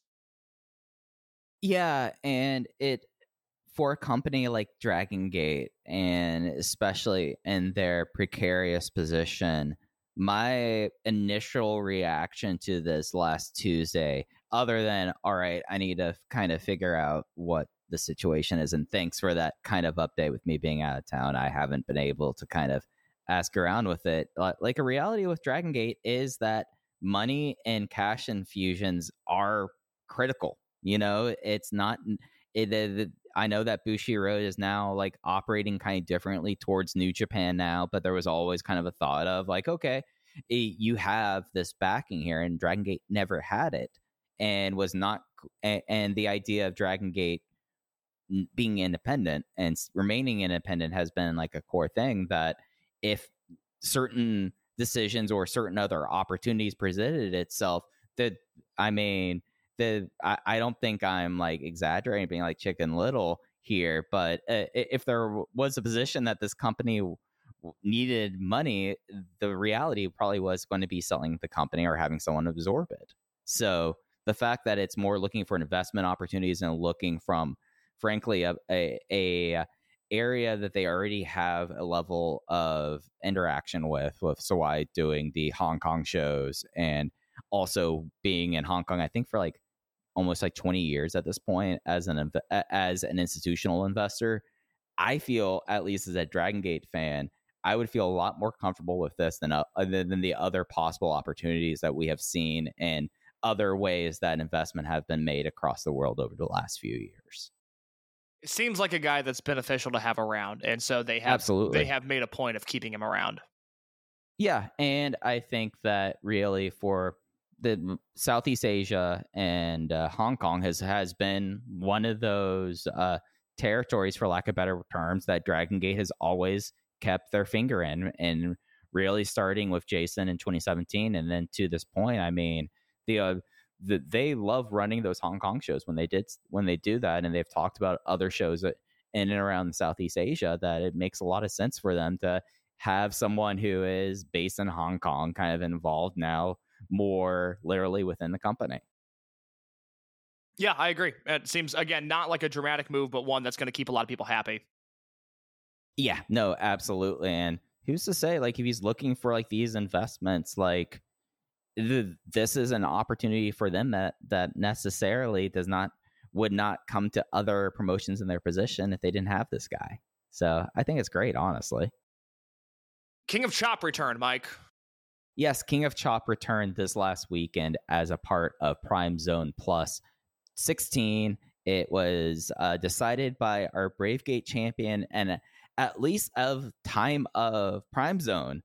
Yeah, and for a company like Dragon Gate, and especially in their precarious position, my initial reaction to this last Tuesday, other than, all right, I need to kind of figure out what the situation is, and thanks for that kind of update with me being out of town. I haven't been able to kind of ask around with it. Like, a reality with Dragon Gate is that money and cash infusions are critical. You know, it's not... I know that Bushiroad is now like operating kind of differently towards New Japan now, but there was always kind of a thought of like, okay, you have this backing here, and Dragon Gate never had it, and was not, and the idea of Dragon Gate being independent and remaining independent has been like a core thing, that if certain decisions or certain other opportunities presented itself, I don't think I'm like exaggerating, being like Chicken Little here, but if there was a position that this company needed money, the reality probably was going to be selling the company or having someone absorb it. So the fact that it's more looking for investment opportunities and looking from, frankly, a area that they already have a level of interaction with Sawai doing the Hong Kong shows, and also being in Hong Kong, I think for like almost like 20 years at this point as an institutional investor. I feel, at least as a Dragon Gate fan, I would feel a lot more comfortable with this than the other possible opportunities that we have seen in other ways that investment have been made across the world over the last few years. It seems like a guy that's beneficial to have around, and so they have made a point of keeping him around. Yeah, and I think that really for the Southeast Asia and Hong Kong has been one of those territories, for lack of better terms, that Dragon Gate has always kept their finger in, and really starting with Jason in 2017, and then to this point, I mean, they love running those Hong Kong shows when they do that, and they've talked about other shows in and around Southeast Asia, that it makes a lot of sense for them to have someone who is based in Hong Kong kind of involved now more literally within the company. Yeah, I agree. It seems, again, not like a dramatic move, but one that's going to keep a lot of people happy. Yeah, no, absolutely. And who's to say, like, if he's looking for like these investments, like this is an opportunity for them that necessarily would not come to other promotions in their position if they didn't have this guy. So I think it's great, honestly. King of Chop returned, Mike. Yes, King of Chop returned this last weekend as a part of Prime Zone Plus 16. It was decided by our Brave Gate champion, and at least of time of Prime Zone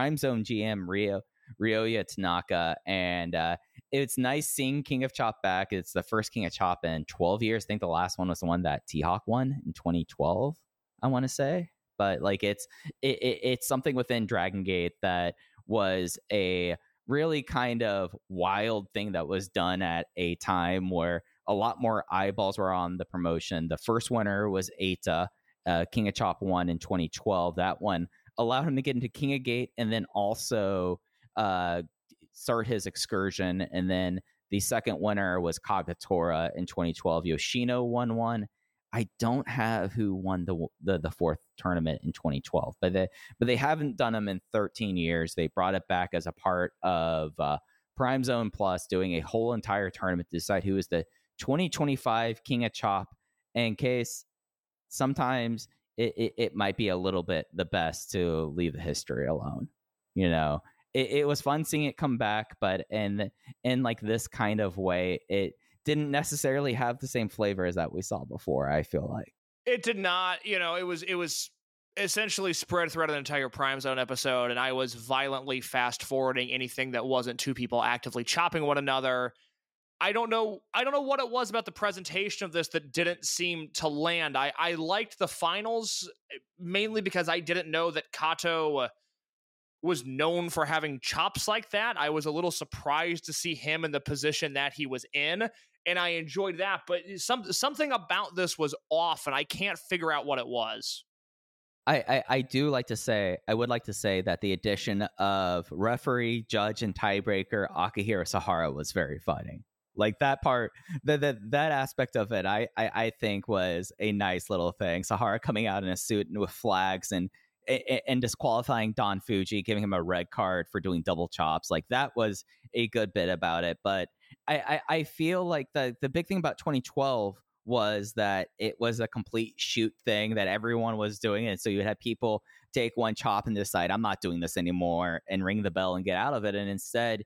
GM Ryoya Tanaka. And it's nice seeing King of Chop back. It's the first King of Chop in 12 years. I think the last one was the one that T-Hawk won in 2012, I want to say. But like it's something within Dragon Gate that was a really kind of wild thing that was done at a time where a lot more eyeballs were on the promotion. The first winner was Eita. King of Chop won in 2012. That one allowed him to get into King of Gate and then also start his excursion. And then the second winner was Kagetora in 2012. Yoshino won one. I don't have who won the fourth tournament in 2012, but they haven't done them in 13 years. They brought it back as a part of Prime Zone Plus, doing a whole entire tournament to decide who is the 2025 King of Chop. In case sometimes it might be a little bit the best to leave the history alone. You know, it was fun seeing it come back, but in like this kind of way, it didn't necessarily have the same flavor as that we saw before. I feel like it did not. You know, it was essentially spread throughout an entire Prime Zone episode, and I was violently fast forwarding anything that wasn't two people actively chopping one another. I don't know what it was about the presentation of this that didn't seem to land. I liked the finals mainly because I didn't know that Kato was known for having chops like that. I was a little surprised to see him in the position that he was in, and I enjoyed that. But something about this was off, and I can't figure out what it was. I would like to say that the addition of referee, judge, and tiebreaker Akihiro Sahara was very funny. Like that part, that aspect of it, I think was a nice little thing. Sahara coming out in a suit and with flags and disqualifying Don Fuji, giving him a red card for doing double chops. Like that was a good bit about it. But I feel like the big thing about 2012 was that it was a complete shoot thing that everyone was doing. And so you would have people take one chop and decide, I'm not doing this anymore, and ring the bell and get out of it. And instead,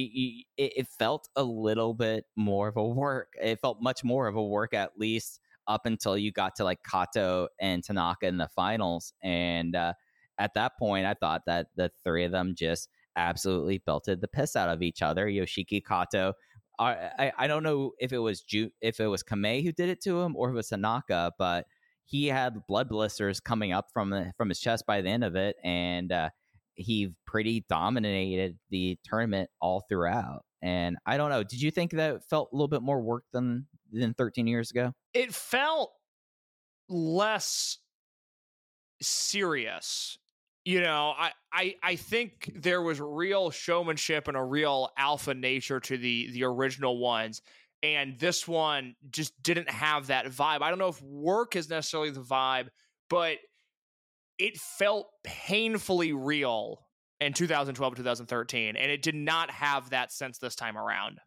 it felt a little bit more of a work. It felt much more of a work, at least up until you got to like Kato and Tanaka in the finals. And at that point, I thought that the three of them just absolutely belted the piss out of each other. Yoshiki Kato, I don't know if it was Kamei who did it to him or if it was Tanaka, but he had blood blisters coming up from his chest by the end of it, and he pretty dominated the tournament all throughout. And I don't know, did you think that it felt a little bit more work than 13 years ago? It felt less serious. You know, I think there was real showmanship and a real alpha nature to the original ones, and this one just didn't have that vibe. I don't know if work is necessarily the vibe, but it felt painfully real in 2012 and 2013, and it did not have that sense this time around.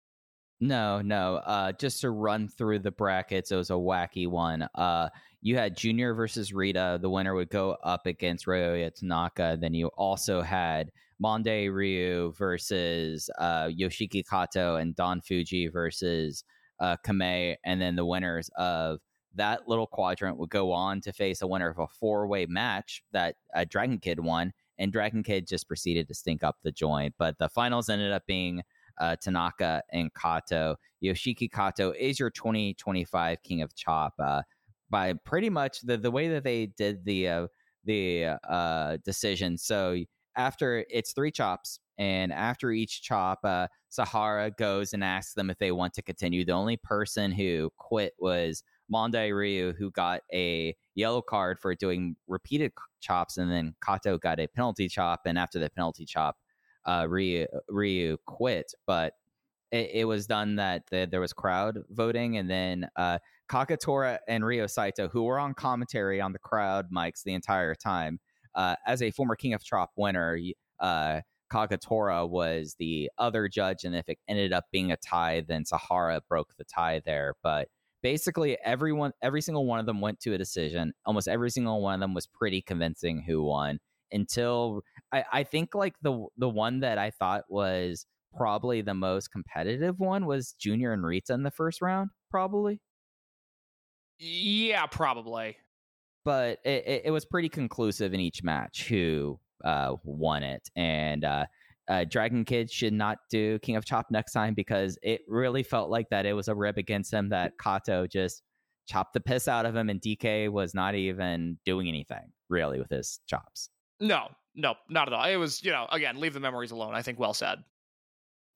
No. Just to run through the brackets, it was a wacky one. You had Junior versus Rita. The winner would go up against Ryoya Tanaka. Then you also had Monday Ryu versus Yoshiki Kato, and Don Fuji versus Kamei. And then the winners of that little quadrant would go on to face a winner of a four-way match that Dragon Kid won. And Dragon Kid just proceeded to stink up the joint. But the finals ended up being Tanaka and Kato. Yoshiki Kato is your 2025 King of Chop by pretty much the way that they did the decision. So after it's 3 chops, and after each chop, Sahara goes and asks them if they want to continue. The only person who quit was Monday Ryu, who got a yellow card for doing repeated chops, and then Kato got a penalty chop, and after the penalty chop, Ryu quit. But it was done that there was crowd voting, and then Kagetora and Ryo Saito, who were on commentary on the crowd mics the entire time, as a former King of Chop winner, Kagetora was the other judge, and if it ended up being a tie, then Sahara broke the tie there. But basically every single one of them went to a decision. Almost every single one of them was pretty convincing who won, until I think like the one that I thought was probably the most competitive one was Junior and Rita in the first round, probably. Yeah, probably. But it was pretty conclusive in each match who won it. And Dragon Kid should not do King of Chop next time, because it really felt like that it was a rib against him, that Kato just chopped the piss out of him, and DK was not even doing anything really with his chops. No, not at all. It was, again, leave the memories alone. I think well said.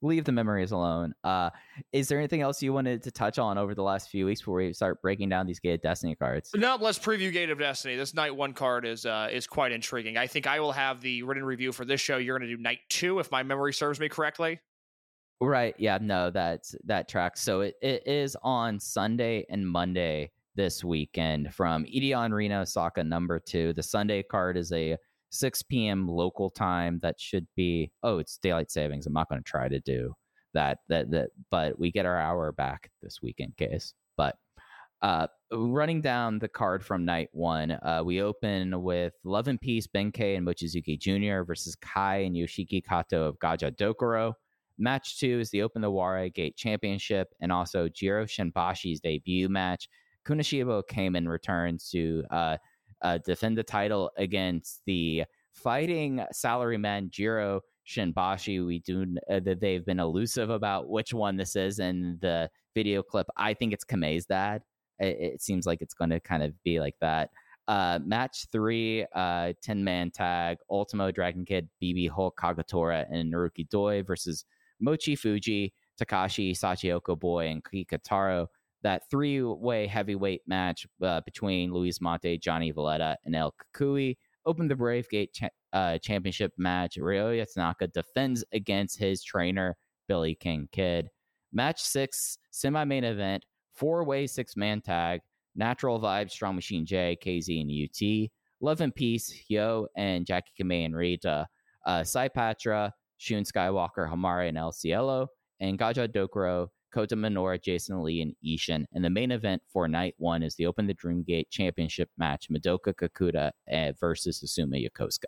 leave the memories alone. Is there anything else you wanted to touch on over the last few weeks before we start breaking down these Gate of Destiny cards? No, let's preview Gate of Destiny. This night 1 card is quite intriguing. I think I will have the written review for this show. You're going to do night 2, if my memory serves me correctly. Right. Yeah, no, that tracks. So it is on Sunday and Monday this weekend from Ideon Reno Osaka number 2. The Sunday card is a 6 p.m. local time. That should be, it's daylight savings. I'm not going to try to do that, but we get our hour back this weekend, case. But running down the card from night 1, we open with Love and Peace, Benkei and Mochizuki Jr. versus Kai and Yoshiki Kato of Gaja Dokuro. Match 2 is the Open the Warai Gate Championship and also Jiro Shinbashi's debut match. Kunishibo Kamen returns to defend the title against the fighting salaryman Jiro Shinbashi. They've been elusive about which one this is in the video clip. I think it's Kamei's dad. It seems like it's going to kind of be like that. Match 3, 10-man tag, Ultimo Dragon Kid, BB Hulk, Kagetora, and Naruki Doi versus Mochi Fuji, Takashi, Sachioko Boy, and Kikataro. That 3-way heavyweight match between Luis Mate, Johnny Valletta, and El Kukui opened the Brave Gate championship match. Ryoya Tanaka defends against his trainer, Billy King Kid. Match 6, semi-main event, 4-way 6-man tag, Natural Vibes, Strong Machine J, KZ, and UT. Love and Peace, Hyo, and Jackie Kamei and Rita. Saipatra, Shun Skywalker, Hamare, and El Cielo. And Gaja Dokuro, Kota Minoura, Jason Lee, and Ishin. And the main event for night 1 is the Open the Dream Gate championship match, Madoka Kakuta versus Susumu Yokosuka.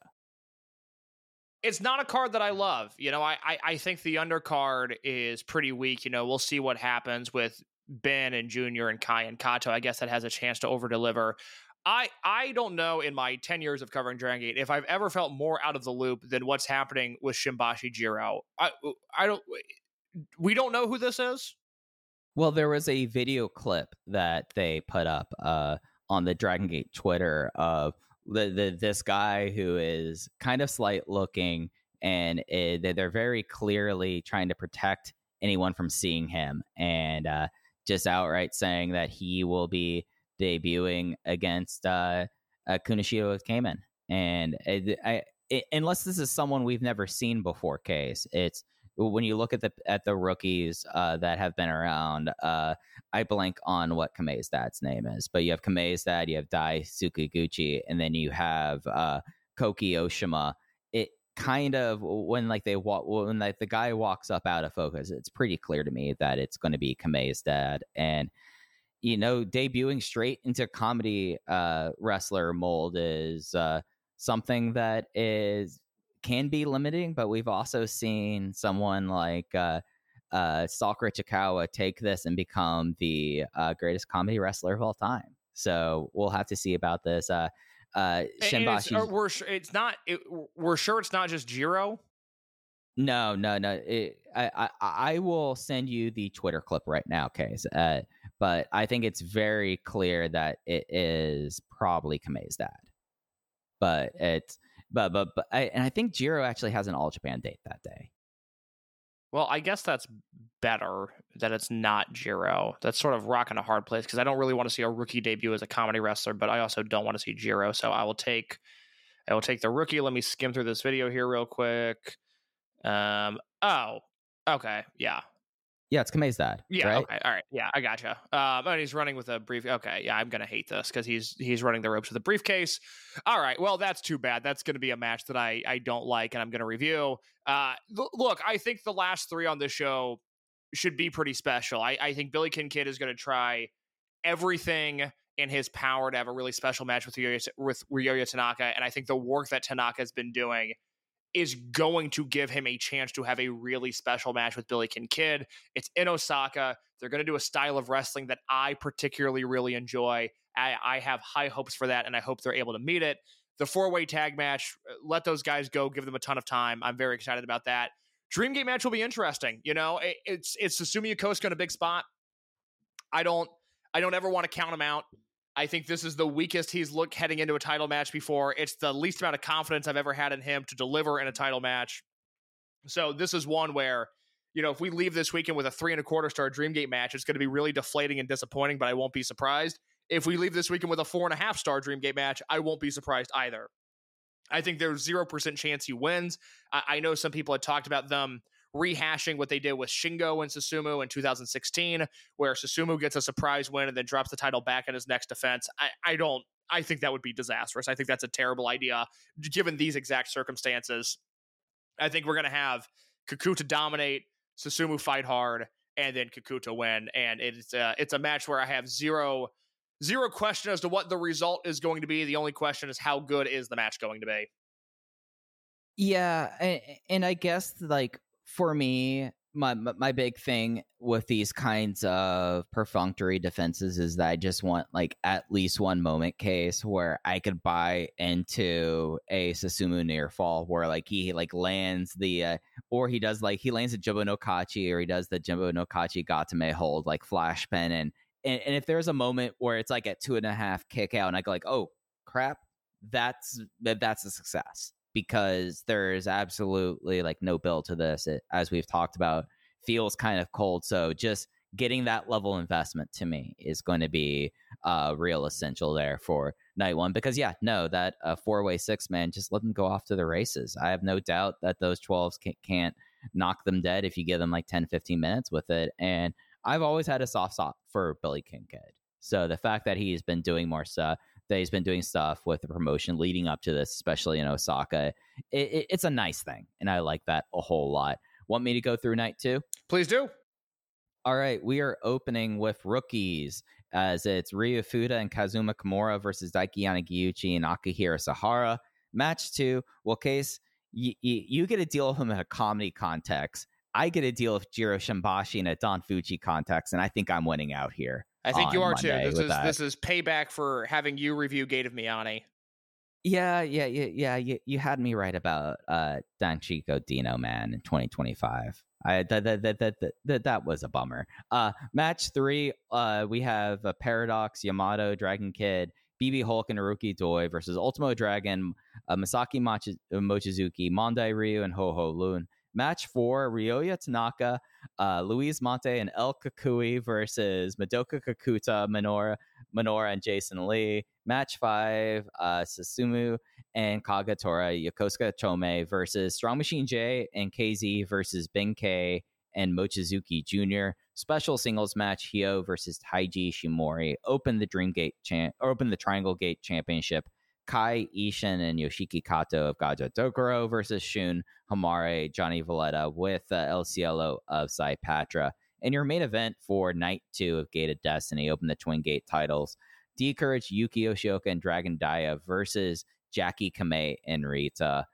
It's not a card that I love. I think the undercard is pretty weak. We'll see what happens with Ben and Junior and Kai and Kato. I guess that has a chance to over-deliver. I don't know in my 10 years of covering Dragon Gate if I've ever felt more out of the loop than what's happening with Shinbashi Jiro. We don't know who this is. Well, there was a video clip that they put up on the Dragon Gate Twitter of this guy who is kind of slight looking, and they're very clearly trying to protect anyone from seeing him, and just outright saying that he will be debuting against Kunishibo Kamen. And unless this is someone we've never seen before, Case, it's when you look at the rookies that have been around, I blank on what Kamei's dad's name is, but you have Kamei's dad, you have Dai Tsukuguchi, and then you have Koki Oshima. It kind of when the guy walks up out of focus, it's pretty clear to me that it's going to be Kamei's dad. And debuting straight into comedy wrestler mold is something that can be limiting, but we've also seen someone like Stalker Ichikawa take this and become the greatest comedy wrestler of all time. So we'll have to see about this. Shinbashi. We're sure it's not just Jiro. No. I will send you the Twitter clip right now, Case. But I think it's very clear that it is probably Kamei's dad. But I think Jiro actually has an All Japan date that day. Well, I guess that's better that it's not Jiro. That's sort of rocking a hard place because I don't really want to see a rookie debut as a comedy wrestler, but I also don't want to see Jiro. So I will take the rookie. Let me skim through this video here real quick. Oh, okay, yeah. Yeah, it's Kamei's dad. Yeah, right? Okay, all right. Yeah, I gotcha. And he's running with a brief. Okay, yeah, I'm gonna hate this because he's running the ropes with a briefcase. All right, well, that's too bad. That's gonna be a match that I don't like, and I'm gonna review. Look, I think the last 3 on this show should be pretty special. I think Billy Kid is gonna try everything in his power to have a really special match with Ryoya Tanaka, and I think the work that Tanaka has been doing is going to give him a chance to have a really special match with Billy Kid. It's in Osaka. They're going to do a style of wrestling that I particularly really enjoy. I have high hopes for that, and I hope they're able to meet it. The 4-way tag match, let those guys go, give them a ton of time. I'm very excited about that. Dream Gate match will be interesting. It's Susumu Yokosuka in a big spot. I don't ever want to count him out. I think this is the weakest he's looked heading into a title match before. It's the least amount of confidence I've ever had in him to deliver in a title match. So this is one where if we leave this weekend with a 3.25 star Dreamgate match, it's going to be really deflating and disappointing, but I won't be surprised. If we leave this weekend with a 4.5 star Dreamgate match, I won't be surprised either. I think there's 0% chance he wins. I know some people had talked about them rehashing what they did with Shingo and Susumu in 2016, where Susumu gets a surprise win and then drops the title back in his next defense. I think that would be disastrous. I think that's a terrible idea given these exact circumstances. I think we're going to have Kakuta dominate, Susumu fight hard, and then Kakuta win. And it's a match where I have zero question as to what the result is going to be. The only question is how good is the match going to be? Yeah, and I guess like for me, my big thing with these kinds of perfunctory defenses is that I just want like at least one moment case where I could buy into a Susumu near fall where like he like lands the or he does like he lands a Jumbo no Kachi, or he does the Jumbo no Kachi Gatame hold like flash pin, and if there's a moment where it's like at 2.5 kick out and I go like, oh crap, that's a success. Because there's absolutely like no build to this. It, as we've talked about, feels kind of cold. So just getting that level of investment to me is going to be real essential there for night one. Because that 4-way 6-man, just let them go off to the races. I have no doubt that those 12s can't knock them dead if you give them like 10, 15 minutes with it. And I've always had a soft spot for Billy Kincaid. So the fact that he's been doing more stuff, that he's been doing stuff with the promotion leading up to this, especially in Osaka, it's a nice thing. And I like that a whole lot. Want me to go through night 2? Please do. All right. We are opening with rookies as it's Ryu Fuda and Kazuma Kimura versus Daiki Yanagiuchi and Akihiro Sahara. Match 2. Well, Case, you get a deal with him in a comedy context. I get a deal with Jiro Shimbashi in a Don Fuji context, and I think I'm winning out here. I think you are Monday too. This is payback for having you review Gate of Miyane. Yeah. You had me right about Danchico Dino, man, in 2025. That was a bummer. Match 3, we have Paradox, Yamato, Dragon Kid, BB Hulk, and Naruki Doi versus Ultimo Dragon, Masaki Mochizuki, Mondai Ryu, and Ho Ho Lun. Match 4, Ryoya Tanaka, Luis Mate, and El Kakui versus Madoka Kakuta, Minoura, and Jason Lee. Match 5, Susumu and Kagatora, Yokosuka Chome versus Strong Machine J and KZ versus Benkei and Mochizuki Jr. Special singles match, Hyo versus Taiji Shimori. Open the Triangle Gate Championship. Kai Ishin and Yoshiki Kato of Gaja Dokuro versus Shun Hamare, Johnny Valletta with El Cielo of Sai Patra. And your main event for night 2 of Gate of Destiny, open the Twin Gate titles. D-Courage, Yuki Yoshioka, and Dragon Dia versus Jackie Kamei and Rita.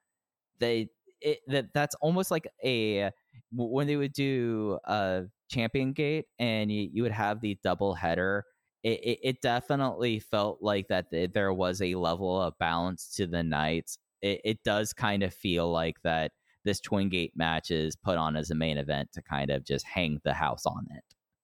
That's almost like when they would do Champion Gate and you would have the double header. It definitely felt like that there was a level of balance to the nights. It does kind of feel like that this Twin Gate match is put on as a main event to kind of just hang the house on it.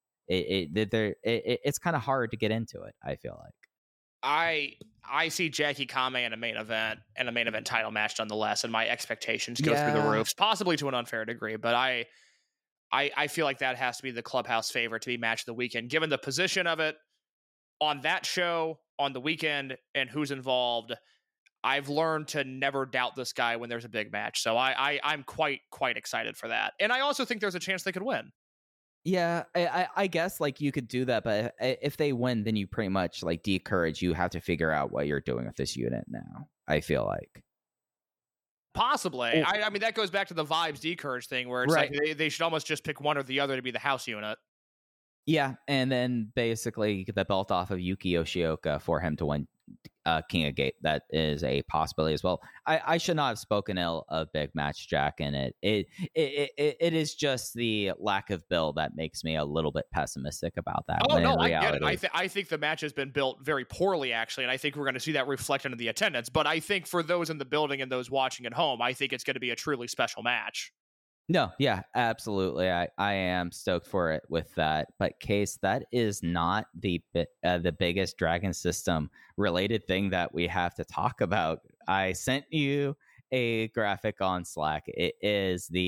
It's kind of hard to get into it, I feel like. I see Jackie Kamei in a main event and a main event title match nonetheless, and my expectations go through the roofs, possibly to an unfair degree, but I feel like that has to be the clubhouse favorite to be match of the weekend, given the position of it on that show, on the weekend, and who's involved. I've learned to never doubt this guy when there's a big match. So I'm quite excited for that. And I also think there's a chance they could win. Yeah, I guess like you could do that, but if they win, then you pretty much like D-Courage, you have to figure out what you're doing with this unit now, I feel like. Possibly. I mean, that goes back to the Vibes D-Courage thing where it's right. Like they should almost just pick one or the other to be the house unit. Yeah, and then basically get the belt off of Yuki Yoshioka for him to win King of Gate. That is a possibility as well. I should not have spoken ill of Big Match Jack in it. It is just the lack of build that makes me a little bit pessimistic about that. Oh, no, I get it. I think the match has been built very poorly, actually, and I think we're going to see that reflected in the attendance. But I think for those in the building and those watching at home, I think it's going to be a truly special match. No, yeah, absolutely. I am stoked for it with that. But Case, that is not the biggest Dragon System related thing that we have to talk about. I sent you a graphic on Slack. It is the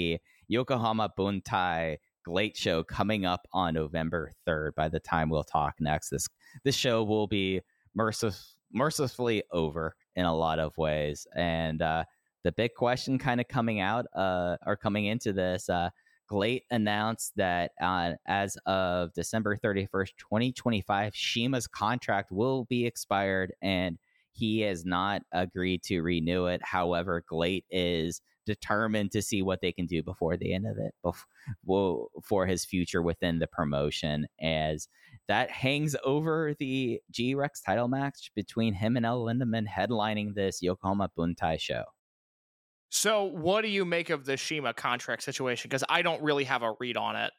Yokohama Buntai GLEAT show coming up on November 3rd. By the time we'll talk next, this show will be mercifully over in a lot of ways. And the big question kind of coming into this, GLEAT announced that as of December 31st, 2025, CIMA's contract will be expired, and he has not agreed to renew it. However, GLEAT is determined to see what they can do before the end of it, for his future within the promotion, as that hangs over the G-Rex title match between him and El Lindaman headlining this Yokohama Buntai show. So what do you make of the CIMA contract situation? Because I don't really have a read on it.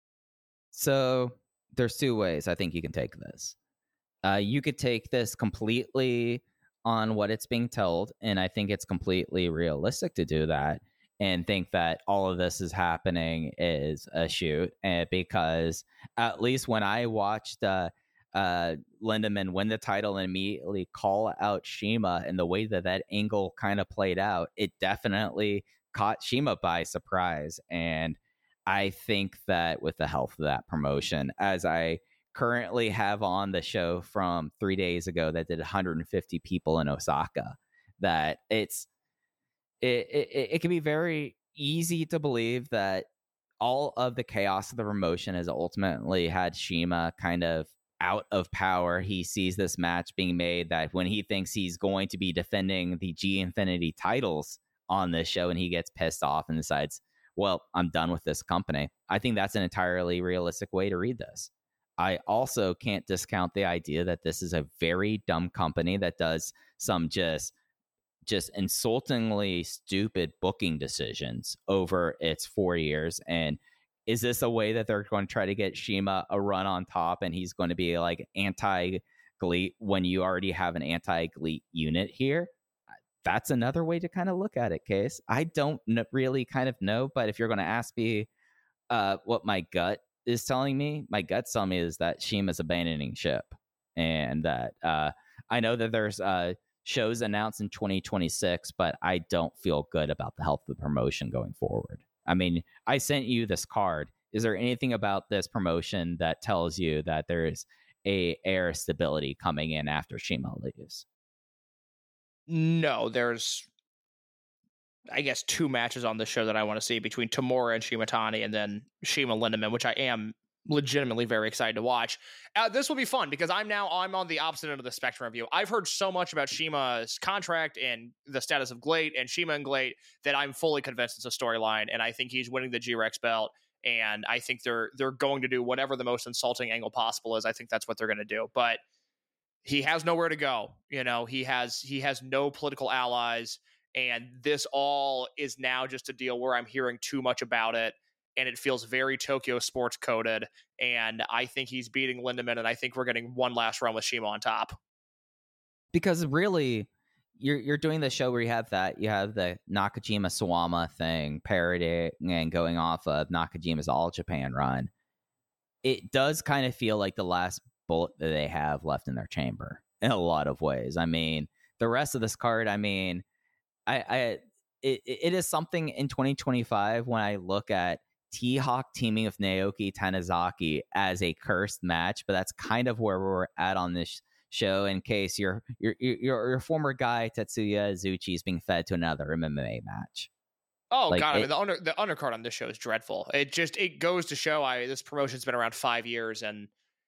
So there's two ways I think you can take this. You could take this completely on what it's being told, and I think it's completely realistic to do that and think that all of this is happening is a shoot, because at least when I watched Lindaman win the title and immediately call out CIMA, and the way that angle kind of played out, it definitely caught CIMA by surprise. And I think that with the health of that promotion, as I currently have on the show from 3 days ago that did 150 people in Osaka, that it can be very easy to believe that all of the chaos of the promotion has ultimately had CIMA kind of out of power. He sees this match being made that when he thinks he's going to be defending the G Infinity titles on this show, and he gets pissed off and decides, well, I'm done with this company. I think that's an entirely realistic way to read this. I also can't discount the idea that this is a very dumb company that does some just insultingly stupid booking decisions over its 4 years. And is this a way that they're going to try to get CIMA a run on top, and he's going to be like anti-GLEAT when you already have an anti-GLEAT unit here? That's another way to kind of look at it, Case. I don't really kind of know, but if you're going to ask me what my gut is telling me, my gut's telling me is that CIMA's abandoning ship, and that I know that there's shows announced in 2026, but I don't feel good about the health of the promotion going forward. I mean, I sent you this card. Is there anything about this promotion that tells you that there's a air of stability coming in after CIMA leaves? No, there's, I guess, 2 matches on the show that I want to see between Tamura and Shimatani, and then CIMA Lindaman, which I am legitimately very excited to watch. This will be fun because I'm on the opposite end of the spectrum of you. I've heard so much about CIMA's contract and the status of GLEAT and CIMA and GLEAT that I'm fully convinced it's a storyline, and I think he's winning the G-Rex belt, and I think they're going to do whatever the most insulting angle possible is. I think that's what they're going to do, but he has nowhere to go. You know, he has no political allies, and this all is now just a deal where I'm hearing too much about it, and it feels very Tokyo Sports coded, and I think he's beating Lindaman, and I think we're getting one last run with CIMA on top. Because really, you're doing the show where you have the Nakajima Suwama thing parodying and going off of Nakajima's All Japan run. It does kind of feel like the last bullet that they have left in their chamber in a lot of ways. I mean, the rest of this card, I mean, it is something in 2025 when I look at T-Hawk teaming with Naoki Tanizaki as a cursed match, but that's kind of where we're at on this show. In case your former guy Tetsuya Azuchi is being fed to another MMA match. Oh, like, God, I mean, the undercard on this show is dreadful. It goes to show this promotion's been around 5 years, and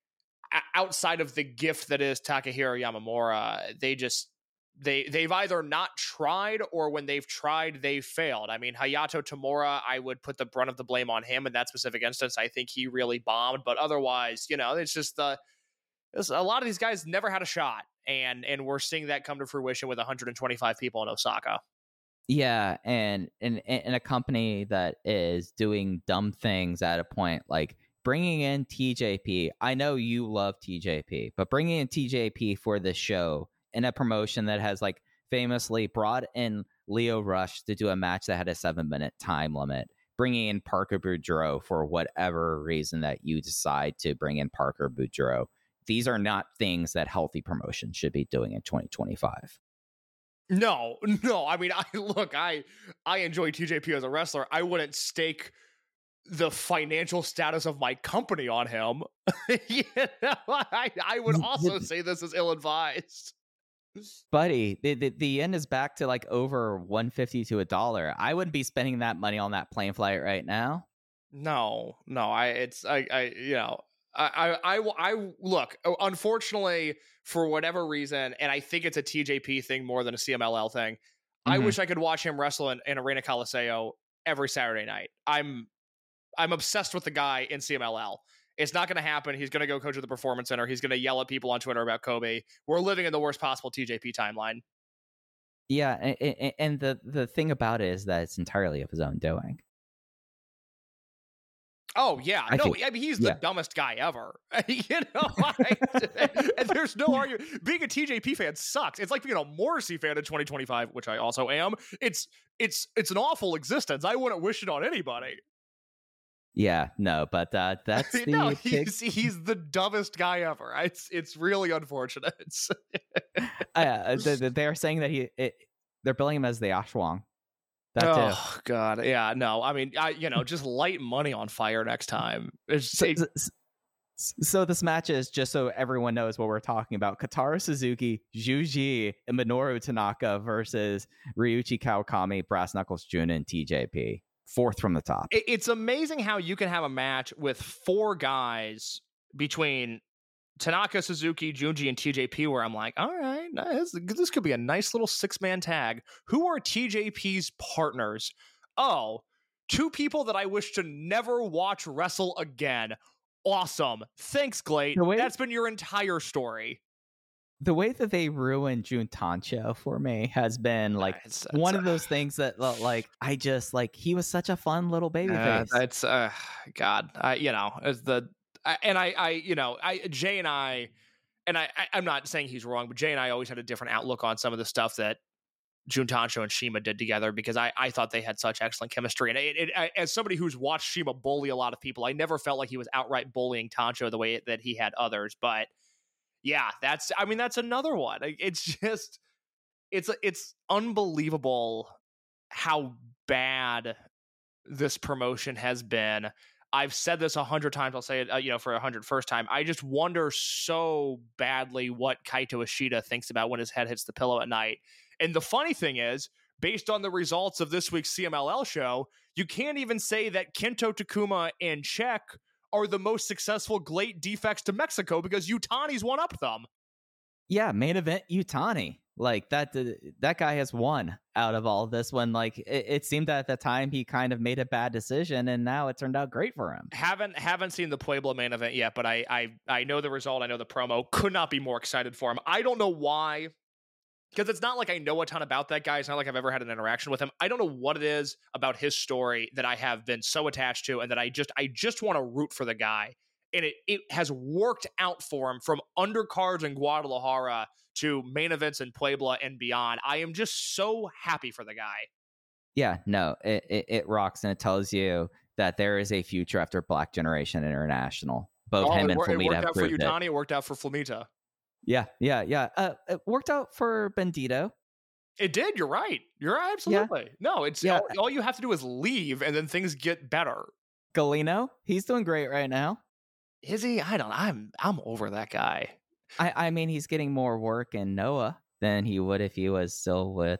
outside of the gift that is Takahiro Yamamura, they've either not tried, or when they've tried, they've failed. I mean, Hayato Tamura, I would put the brunt of the blame on him in that specific instance. I think he really bombed, but otherwise, you know, it's just a lot of these guys never had a shot, and we're seeing that come to fruition with 125 people in Osaka. Yeah, and a company that is doing dumb things at a point, like bringing in TJP. I know you love TJP, but bringing in TJP for this show in a promotion that has like famously brought in Leo Rush to do a match that had a 7-minute time limit, bringing in Parker Boudreaux for whatever reason that you decide to bring in Parker Boudreaux. These are not things that healthy promotion should be doing in 2025. No. I mean, I enjoy TJP as a wrestler. I wouldn't stake the financial status of my company on him, I would also say this is ill-advised. Buddy, the yen is back to like over $1.50 to $1. I wouldn't be spending that money on that plane flight right now. No, I look, unfortunately, for whatever reason, and I think it's a TJP thing more than a CMLL thing, I wish I could watch him wrestle in Arena Coliseo every Saturday night. I'm obsessed with the guy in CMLL. It's not going to happen. He's going to go coach at the Performance Center. He's going to yell at people on Twitter about Kobe. We're living in the worst possible TJP timeline. Yeah, and the thing about it is that it's entirely of his own doing. Oh, yeah. I mean, he's the dumbest guy ever. And there's no argument. Being a TJP fan sucks. It's like being a Morrissey fan in 2025, which I also am. It's an awful existence. I wouldn't wish it on anybody. Yeah, no, but that's the no. He's the dumbest guy ever. It's really unfortunate. They're saying that they're billing him as the Ashwang. Oh God, yeah, no. I mean, just light money on fire next time. So this match is, just so everyone knows what we're talking about, Kotaro Suzuki, Juji, and Minoru Tanaka versus Ryuichi Kawakami, Brass Knuckles Jun, and TJP. Fourth from the top. It's amazing how you can have a match with four guys between Tanaka, Suzuki, Junji, and TJP where I'm like, all right, this could be a nice little 6-man tag. Who are TJP's partners? Oh, two people that I wish to never watch wrestle again. Awesome. Thanks, Glate. That's been your entire story. The way that they ruined Jun Tancho for me has been like one of those things that like I just like. He was such a fun little baby face. It's God, Jay and I, and I'm not saying he's wrong, but Jay and I always had a different outlook on some of the stuff that Jun Tancho and Shima did together, because I thought they had such excellent chemistry. And as somebody who's watched Shima bully a lot of people, I never felt like he was outright bullying Tancho the way that he had others. But yeah, that's another one. It's just, it's unbelievable how bad this promotion has been. I've said this 100 times. I'll say it, for 101st time. I just wonder so badly what Kaito Ishida thinks about when his head hits the pillow at night. And the funny thing is, based on the results of this week's CMLL show, you can't even say that Kento Takuma and Czech are the most successful Glate defects to Mexico, because Utani's one up them. Yeah, main event Utani. Like that guy has won out of all of this, when like it seemed that at the time he kind of made a bad decision, and now it turned out great for him. Haven't seen the Puebla main event yet, but I know the result. I know the promo. Could not be more excited for him. I don't know why, because it's not like I know a ton about that guy. It's not like I've ever had an interaction with him. I don't know what it is about his story that I have been so attached to, and that I just want to root for the guy. And it has worked out for him from undercards in Guadalajara to main events in Puebla and beyond. I am just so happy for the guy. Yeah, no, it rocks, and it tells you that there is a future after Black Generation International. Both him and Flamita have proved it. It worked out for Utani, it worked out for Flamita. Yeah. It worked out for Bandito. It did. You're right. You're absolutely. Yeah. No, it's all you have to do is leave, and then things get better. Galeno, he's doing great right now. Is he? I don't. I'm over that guy. I mean, he's getting more work in Noah than he would if he was still with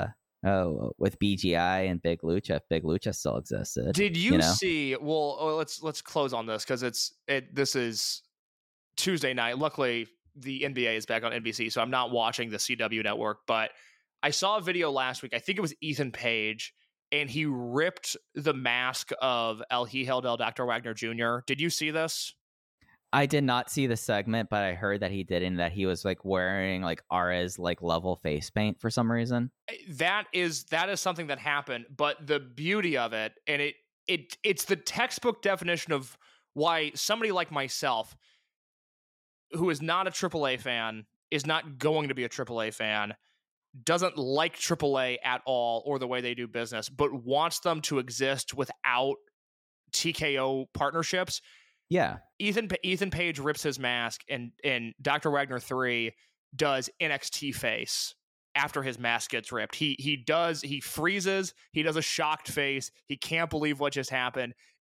BGI and Big Lucha, if Big Lucha still existed. Did you see? Well, let's close on this, because this is Tuesday night. Luckily, the NBA is back on NBC, so I'm not watching the CW network. But I saw a video last week. I think it was Ethan Page, and he ripped the mask of El Hijo del Dr. Wagner Jr. Did you see this? I did not see the segment, but I heard that he did, and that he was like wearing like Ares like level face paint for some reason. That is something that happened, but the beauty of it, and it's the textbook definition of why somebody like myself, who is not a AAA fan, is not going to be a AAA fan, doesn't like AAA at all or the way they do business, but wants them to exist without TKO partnerships. Yeah. Ethan Page rips his mask, and Dr. Wagner 3 does NXT face after his mask gets ripped. He freezes, he does a shocked face, he can't believe what just happened.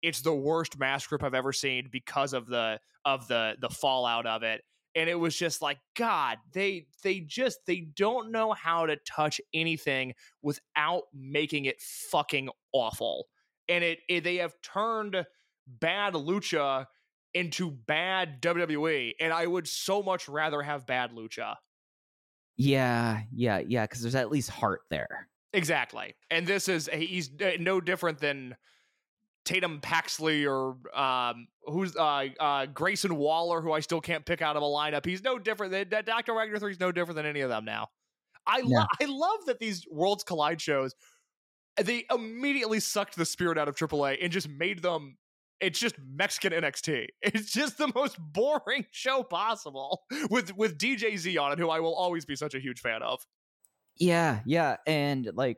it's the worst match group I've ever seen because of the fallout of it. And it was just like, God, they don't know how to touch anything without making it fucking awful. And they have turned bad lucha into bad WWE, and I would so much rather have bad lucha. Yeah, because there's at least heart there. Exactly. And he's no different than Tatum Paxley or who's Grayson Waller, who I still can't pick out of a lineup. He's no different than Dr. Wagner 3 is no different than any of them now. I love that these Worlds Collide shows, they immediately sucked the spirit out of AAA and just made them, it's just Mexican NXT. It's just the most boring show possible with DJ Z on it, who I will always be such a huge fan of. Yeah, and like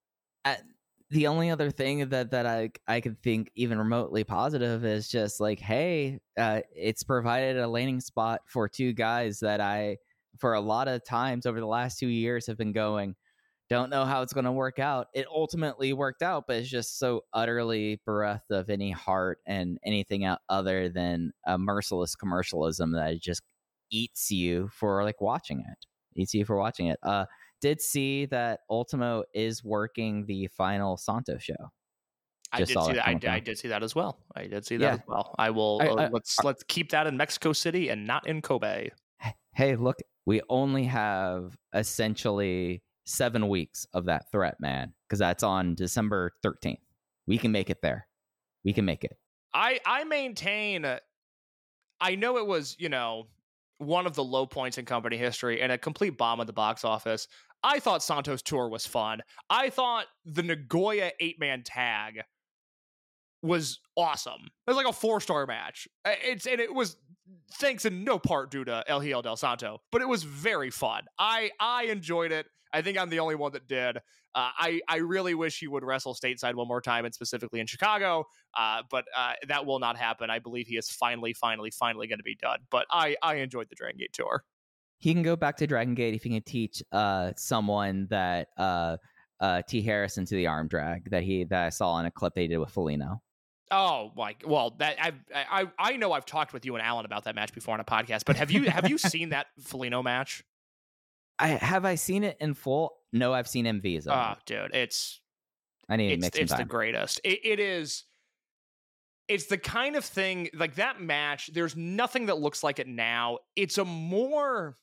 the only other thing that I could think even remotely positive is just like, hey, it's provided a landing spot for two guys that I, for a lot of times over the last 2 years, have been going, don't know how it's going to work out. It ultimately worked out, but it's just so utterly bereft of any heart and anything other than a merciless commercialism that it just eats you for like watching it. Did see that Ultimo is working the final Santos show. I did see that as well. I will. Let's keep that in Mexico City and not in Kobe. Hey, look, we only have essentially 7 weeks of that threat, man, because that's on December 13th. We can make it there. We can make it. I maintain. I know it was, one of the low points in company history and a complete bomb at the box office. I thought Santos Tour was fun. I thought the Nagoya 8-man tag was awesome. It was like a 4-star match. It was thanks in no part due to El Hijo del Santo, but it was very fun. I enjoyed it. I think I'm the only one that did. I really wish he would wrestle stateside one more time, and specifically in Chicago, but that will not happen. I believe he is finally going to be done. But I enjoyed the Dragon Gate tour. He can go back to Dragon Gate if he can teach someone that T. Harrison to the arm drag that I saw in a clip they did with Felino. Oh, well, that I know I've talked with you and Alan about that match before on a podcast, but have you seen that Felino match? Have I seen it in full? No, I've seen MVs. Oh, dude, it's the greatest. It is. It's the kind of thing, like that match, there's nothing that looks like it now. It's a more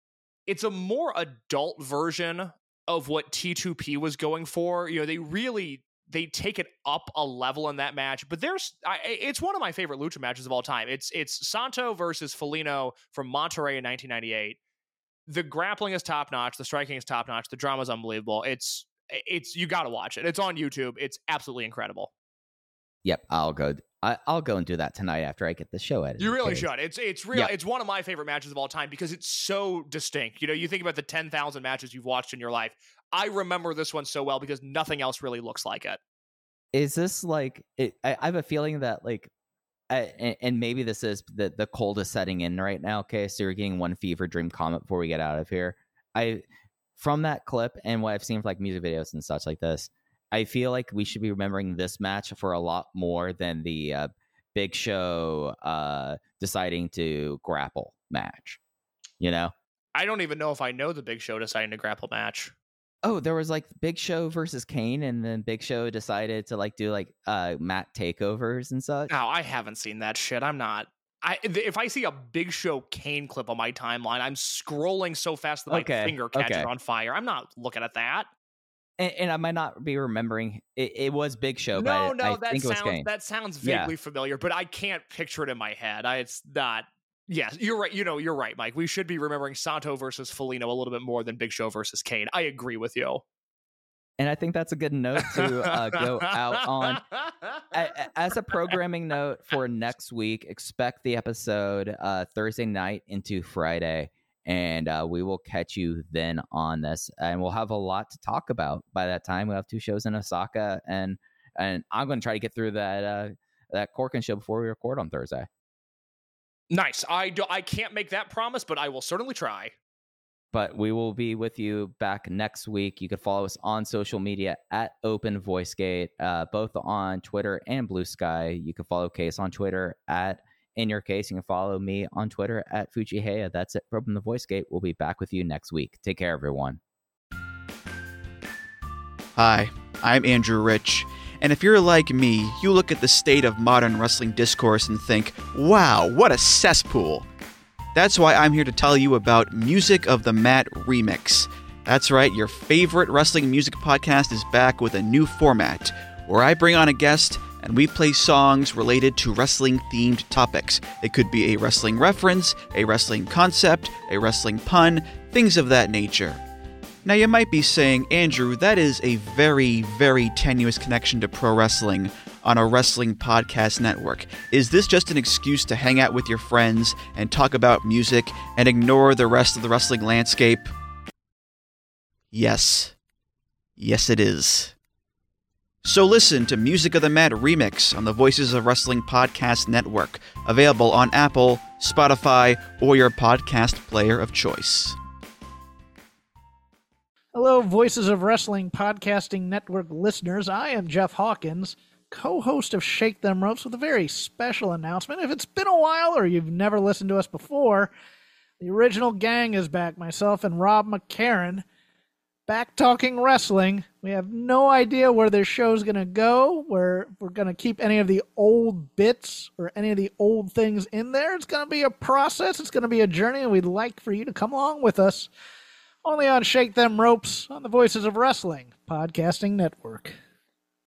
adult version of what T2P was going for. They take it up a level in that match, but it's one of my favorite lucha matches of all time. It's Santo versus Felino from Monterrey in 1998. The grappling is top notch. The striking is top notch. The drama is unbelievable. It's you got to watch it. It's on YouTube. It's absolutely incredible. Yep, I'll go and do that tonight after I get the show edited. You really should. It's real. Yep. It's one of my favorite matches of all time because it's so distinct. You think about the 10,000 matches you've watched in your life. I remember this one so well because nothing else really looks like it. Is this like it? I have a feeling that like, and maybe this is the coldest setting in right now. Okay, so you're getting one fever dream comment before we get out of here. From that clip and what I've seen for like music videos and such like this, I feel like we should be remembering this match for a lot more than the Big Show deciding to grapple match. I don't even know if I know the Big Show deciding to grapple match. Oh, there was like Big Show versus Kane, and then Big Show decided to like do like mat takeovers and such. No, I haven't seen that shit. I'm not. If I see a Big Show Kane clip on my timeline, I'm scrolling so fast that my finger catches on fire. I'm not looking at that. And I might not be remembering. It was Big Show, but I think it was Kane. That sounds vaguely familiar, but I can't picture it in my head. It's not. Yes, you're right. You're right, Mike. We should be remembering Santo versus Felino a little bit more than Big Show versus Kane. I agree with you. And I think that's a good note to go out on. As a programming note for next week, expect the episode Thursday night into Friday. And we will catch you then on this. And we'll have a lot to talk about by that time. We'll have 2 shows in Osaka. And I'm going to try to get through that Corkin show before we record on Thursday. Nice. I can't make that promise, but I will certainly try. But we will be with you back next week. You can follow us on social media at Open VoiceGate, both on Twitter and Blue Sky. You can follow Case on Twitter at In Your Case. You can follow me on Twitter at Fujiheya. That's it for Open the VoiceGate. We'll be back with you next week. Take care, everyone. Hi, I'm Andrew Rich. And if you're like me, you look at the state of modern wrestling discourse and think, wow, what a cesspool. That's why I'm here to tell you about Music of the Mat Remix. That's right, your favorite wrestling music podcast is back with a new format, where I bring on a guest and we play songs related to wrestling-themed topics. It could be a wrestling reference, a wrestling concept, a wrestling pun, things of that nature. Now you might be saying, Andrew, that is a very, very tenuous connection to pro wrestling on a wrestling podcast network. Is this just an excuse to hang out with your friends and talk about music and ignore the rest of the wrestling landscape? Yes. Yes, it is. So listen to Music of the Mat Remix on the Voices of Wrestling Podcast Network, available on Apple, Spotify, or your podcast player of choice. Hello, Voices of Wrestling Podcasting Network listeners. I am Jeff Hawkins, co-host of Shake Them Ropes, with a very special announcement. If it's been a while or you've never listened to us before, the original gang is back. Myself and Rob McCarran, back talking wrestling. We have no idea where this show's going to go, where we're going to keep any of the old bits or any of the old things in there. It's going to be a process. It's going to be a journey, and we'd like for you to come along with us. Only on Shake Them Ropes on the Voices of Wrestling Podcasting Network.